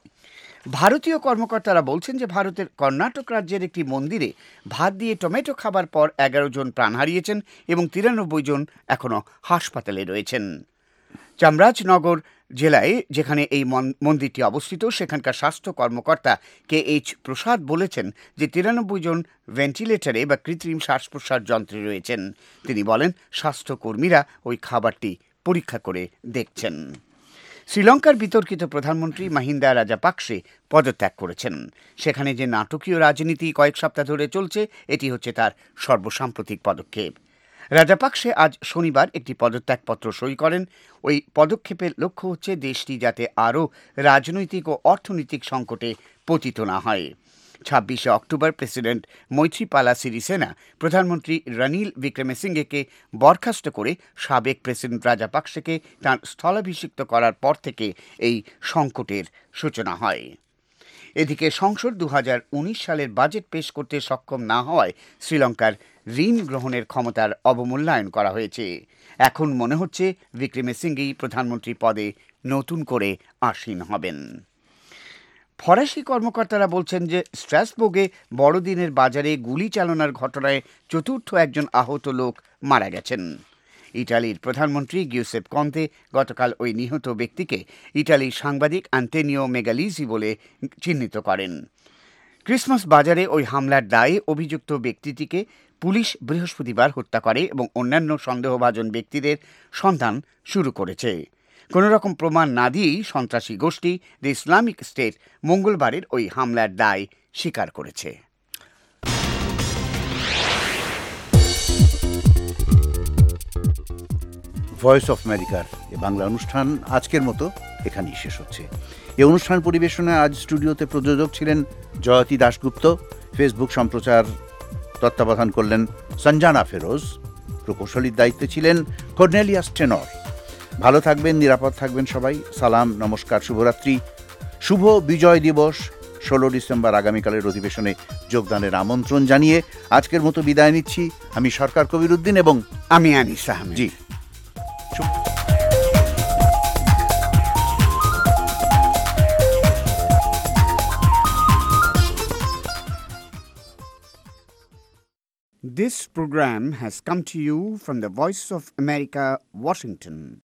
Speaker 5: ভারতীয় কর্মকর্তারা বলছেন যে ভারতের কর্ণাটক রাজ্যের একটি মন্দিরে ভাত দিয়ে টমেটো খাবার পর এগারো জন প্রাণ হারিয়েছেন এবং তিরানব্বই জন এখনও হাসপাতালে রয়েছেন। চামরাজনগর জেলায় যেখানে এই মন্দিরটি অবস্থিত, সেখানকার স্বাস্থ্য কর্মকর্তা কে এইচ প্রসাদ বলেছেন যে তিরানব্বই জন ভেন্টিলেটরে বা কৃত্রিম শ্বাস প্রশ্বাস যন্ত্রে রয়েছেন। তিনি বলেন, স্বাস্থ্যকর্মীরা ওই খাবারটি পরীক্ষা করে দেখছেন। শ্রীলঙ্কার বিতর্কিত প্রধানমন্ত্রী মাহিন্দা রাজাপাকসে পদত্যাগ করেছেন। সেখানে যে নাটকীয় রাজনীতি কয়েক সপ্তাহ ধরে চলছে, এটি হচ্ছে তার সর্বসাম্প্রতিক পদক্ষেপ। রাজাপাকসে আজ শনিবার একটি পদত্যাগপত্র সই করেন। ওই পদক্ষেপের লক্ষ্য হচ্ছে দেশটি যাতে আরও রাজনৈতিক ও অর্থনৈতিক সংকটে পতিত না হয়। ছাব্বিশে অক্টোবর প্রেসিডেন্ট মৈত্রীপালা সিরিসেনা প্রধানমন্ত্রী রনিল বিক্রমসিঙ্ঘেকে বরখাস্ত করে সাবেক প্রেসিডেন্ট রাজাপাকসেকে তাঁর স্থলাভিষিক্ত করার পর থেকে এই সংকটের সূচনা হয়। এদিকে সংসদ দু হাজার উনিশ সালের বাজেট পেশ করতে সক্ষম না হওয়ায় শ্রীলঙ্কার ঋণ গ্রহণের ক্ষমতার অবমূল্যায়ন করা হয়েছে। এখন মনে হচ্ছে বিক্রমসিঙ্ঘেই প্রধানমন্ত্রী পদে নতুন করে আসীন হবেন। ফরাসি কর্মকর্তারা বলছেন যে স্ট্রাসবুর্গে বড়দিনের বাজারে গুলি চালনার ঘটনায় চতুর্থ একজন আহত লোক মারা গেছেন। ইটালির প্রধানমন্ত্রী গিউসেপ কন্তে গতকাল ওই নিহত ব্যক্তিকে ইটালির সাংবাদিক আন্তেনিও মেগালিজি বলে চিহ্নিত করেন। ক্রিসমাস বাজারে ওই হামলার দায়ে অভিযুক্ত ব্যক্তিটিকে পুলিশ বৃহস্পতিবার হত্যা করে এবং অন্যান্য সন্দেহভাজন ব্যক্তিদের সন্ধান শুরু করেছে। কোনো রকম প্রমাণ না দিয়েই সন্ত্রাসী গোষ্ঠী দ্য ইসলামিক স্টেট মঙ্গলবারের ওই হামলার দায় স্বীকার করেছে।
Speaker 1: ভয়েস অফ আমেরিকার এ বাংলা অনুষ্ঠান আজকের মতো এখানেই শেষ হচ্ছে। এই অনুষ্ঠান পরিবেশনায় আজ স্টুডিওতে প্রযোজক ছিলেন জয়তী দাশগুপ্ত, ফেসবুক সম্প্রচার তত্ত্বাবধান করলেন সঞ্জানা ফেরোজ, প্রকৌশলীর দায়িত্বে ছিলেন কর্নেলিয়াস টেনর। ভালো থাকবেন, নিরাপদ থাকবেন সবাই। সালাম, নমস্কার, শুভরাত্রি, শুভ বিজয় দিবস ষোলো ডিসেম্বর আগামীকালের অধিবেশনে যোগদানের আমন্ত্রণ জানিয়ে আজকের মতো বিদায় নিচ্ছি। আমি সরকার কবিরউদ্দিন এবং
Speaker 5: আমি আনিস আহমেদ।
Speaker 1: জি।
Speaker 5: This program has come to you from the Voice of America, Washington.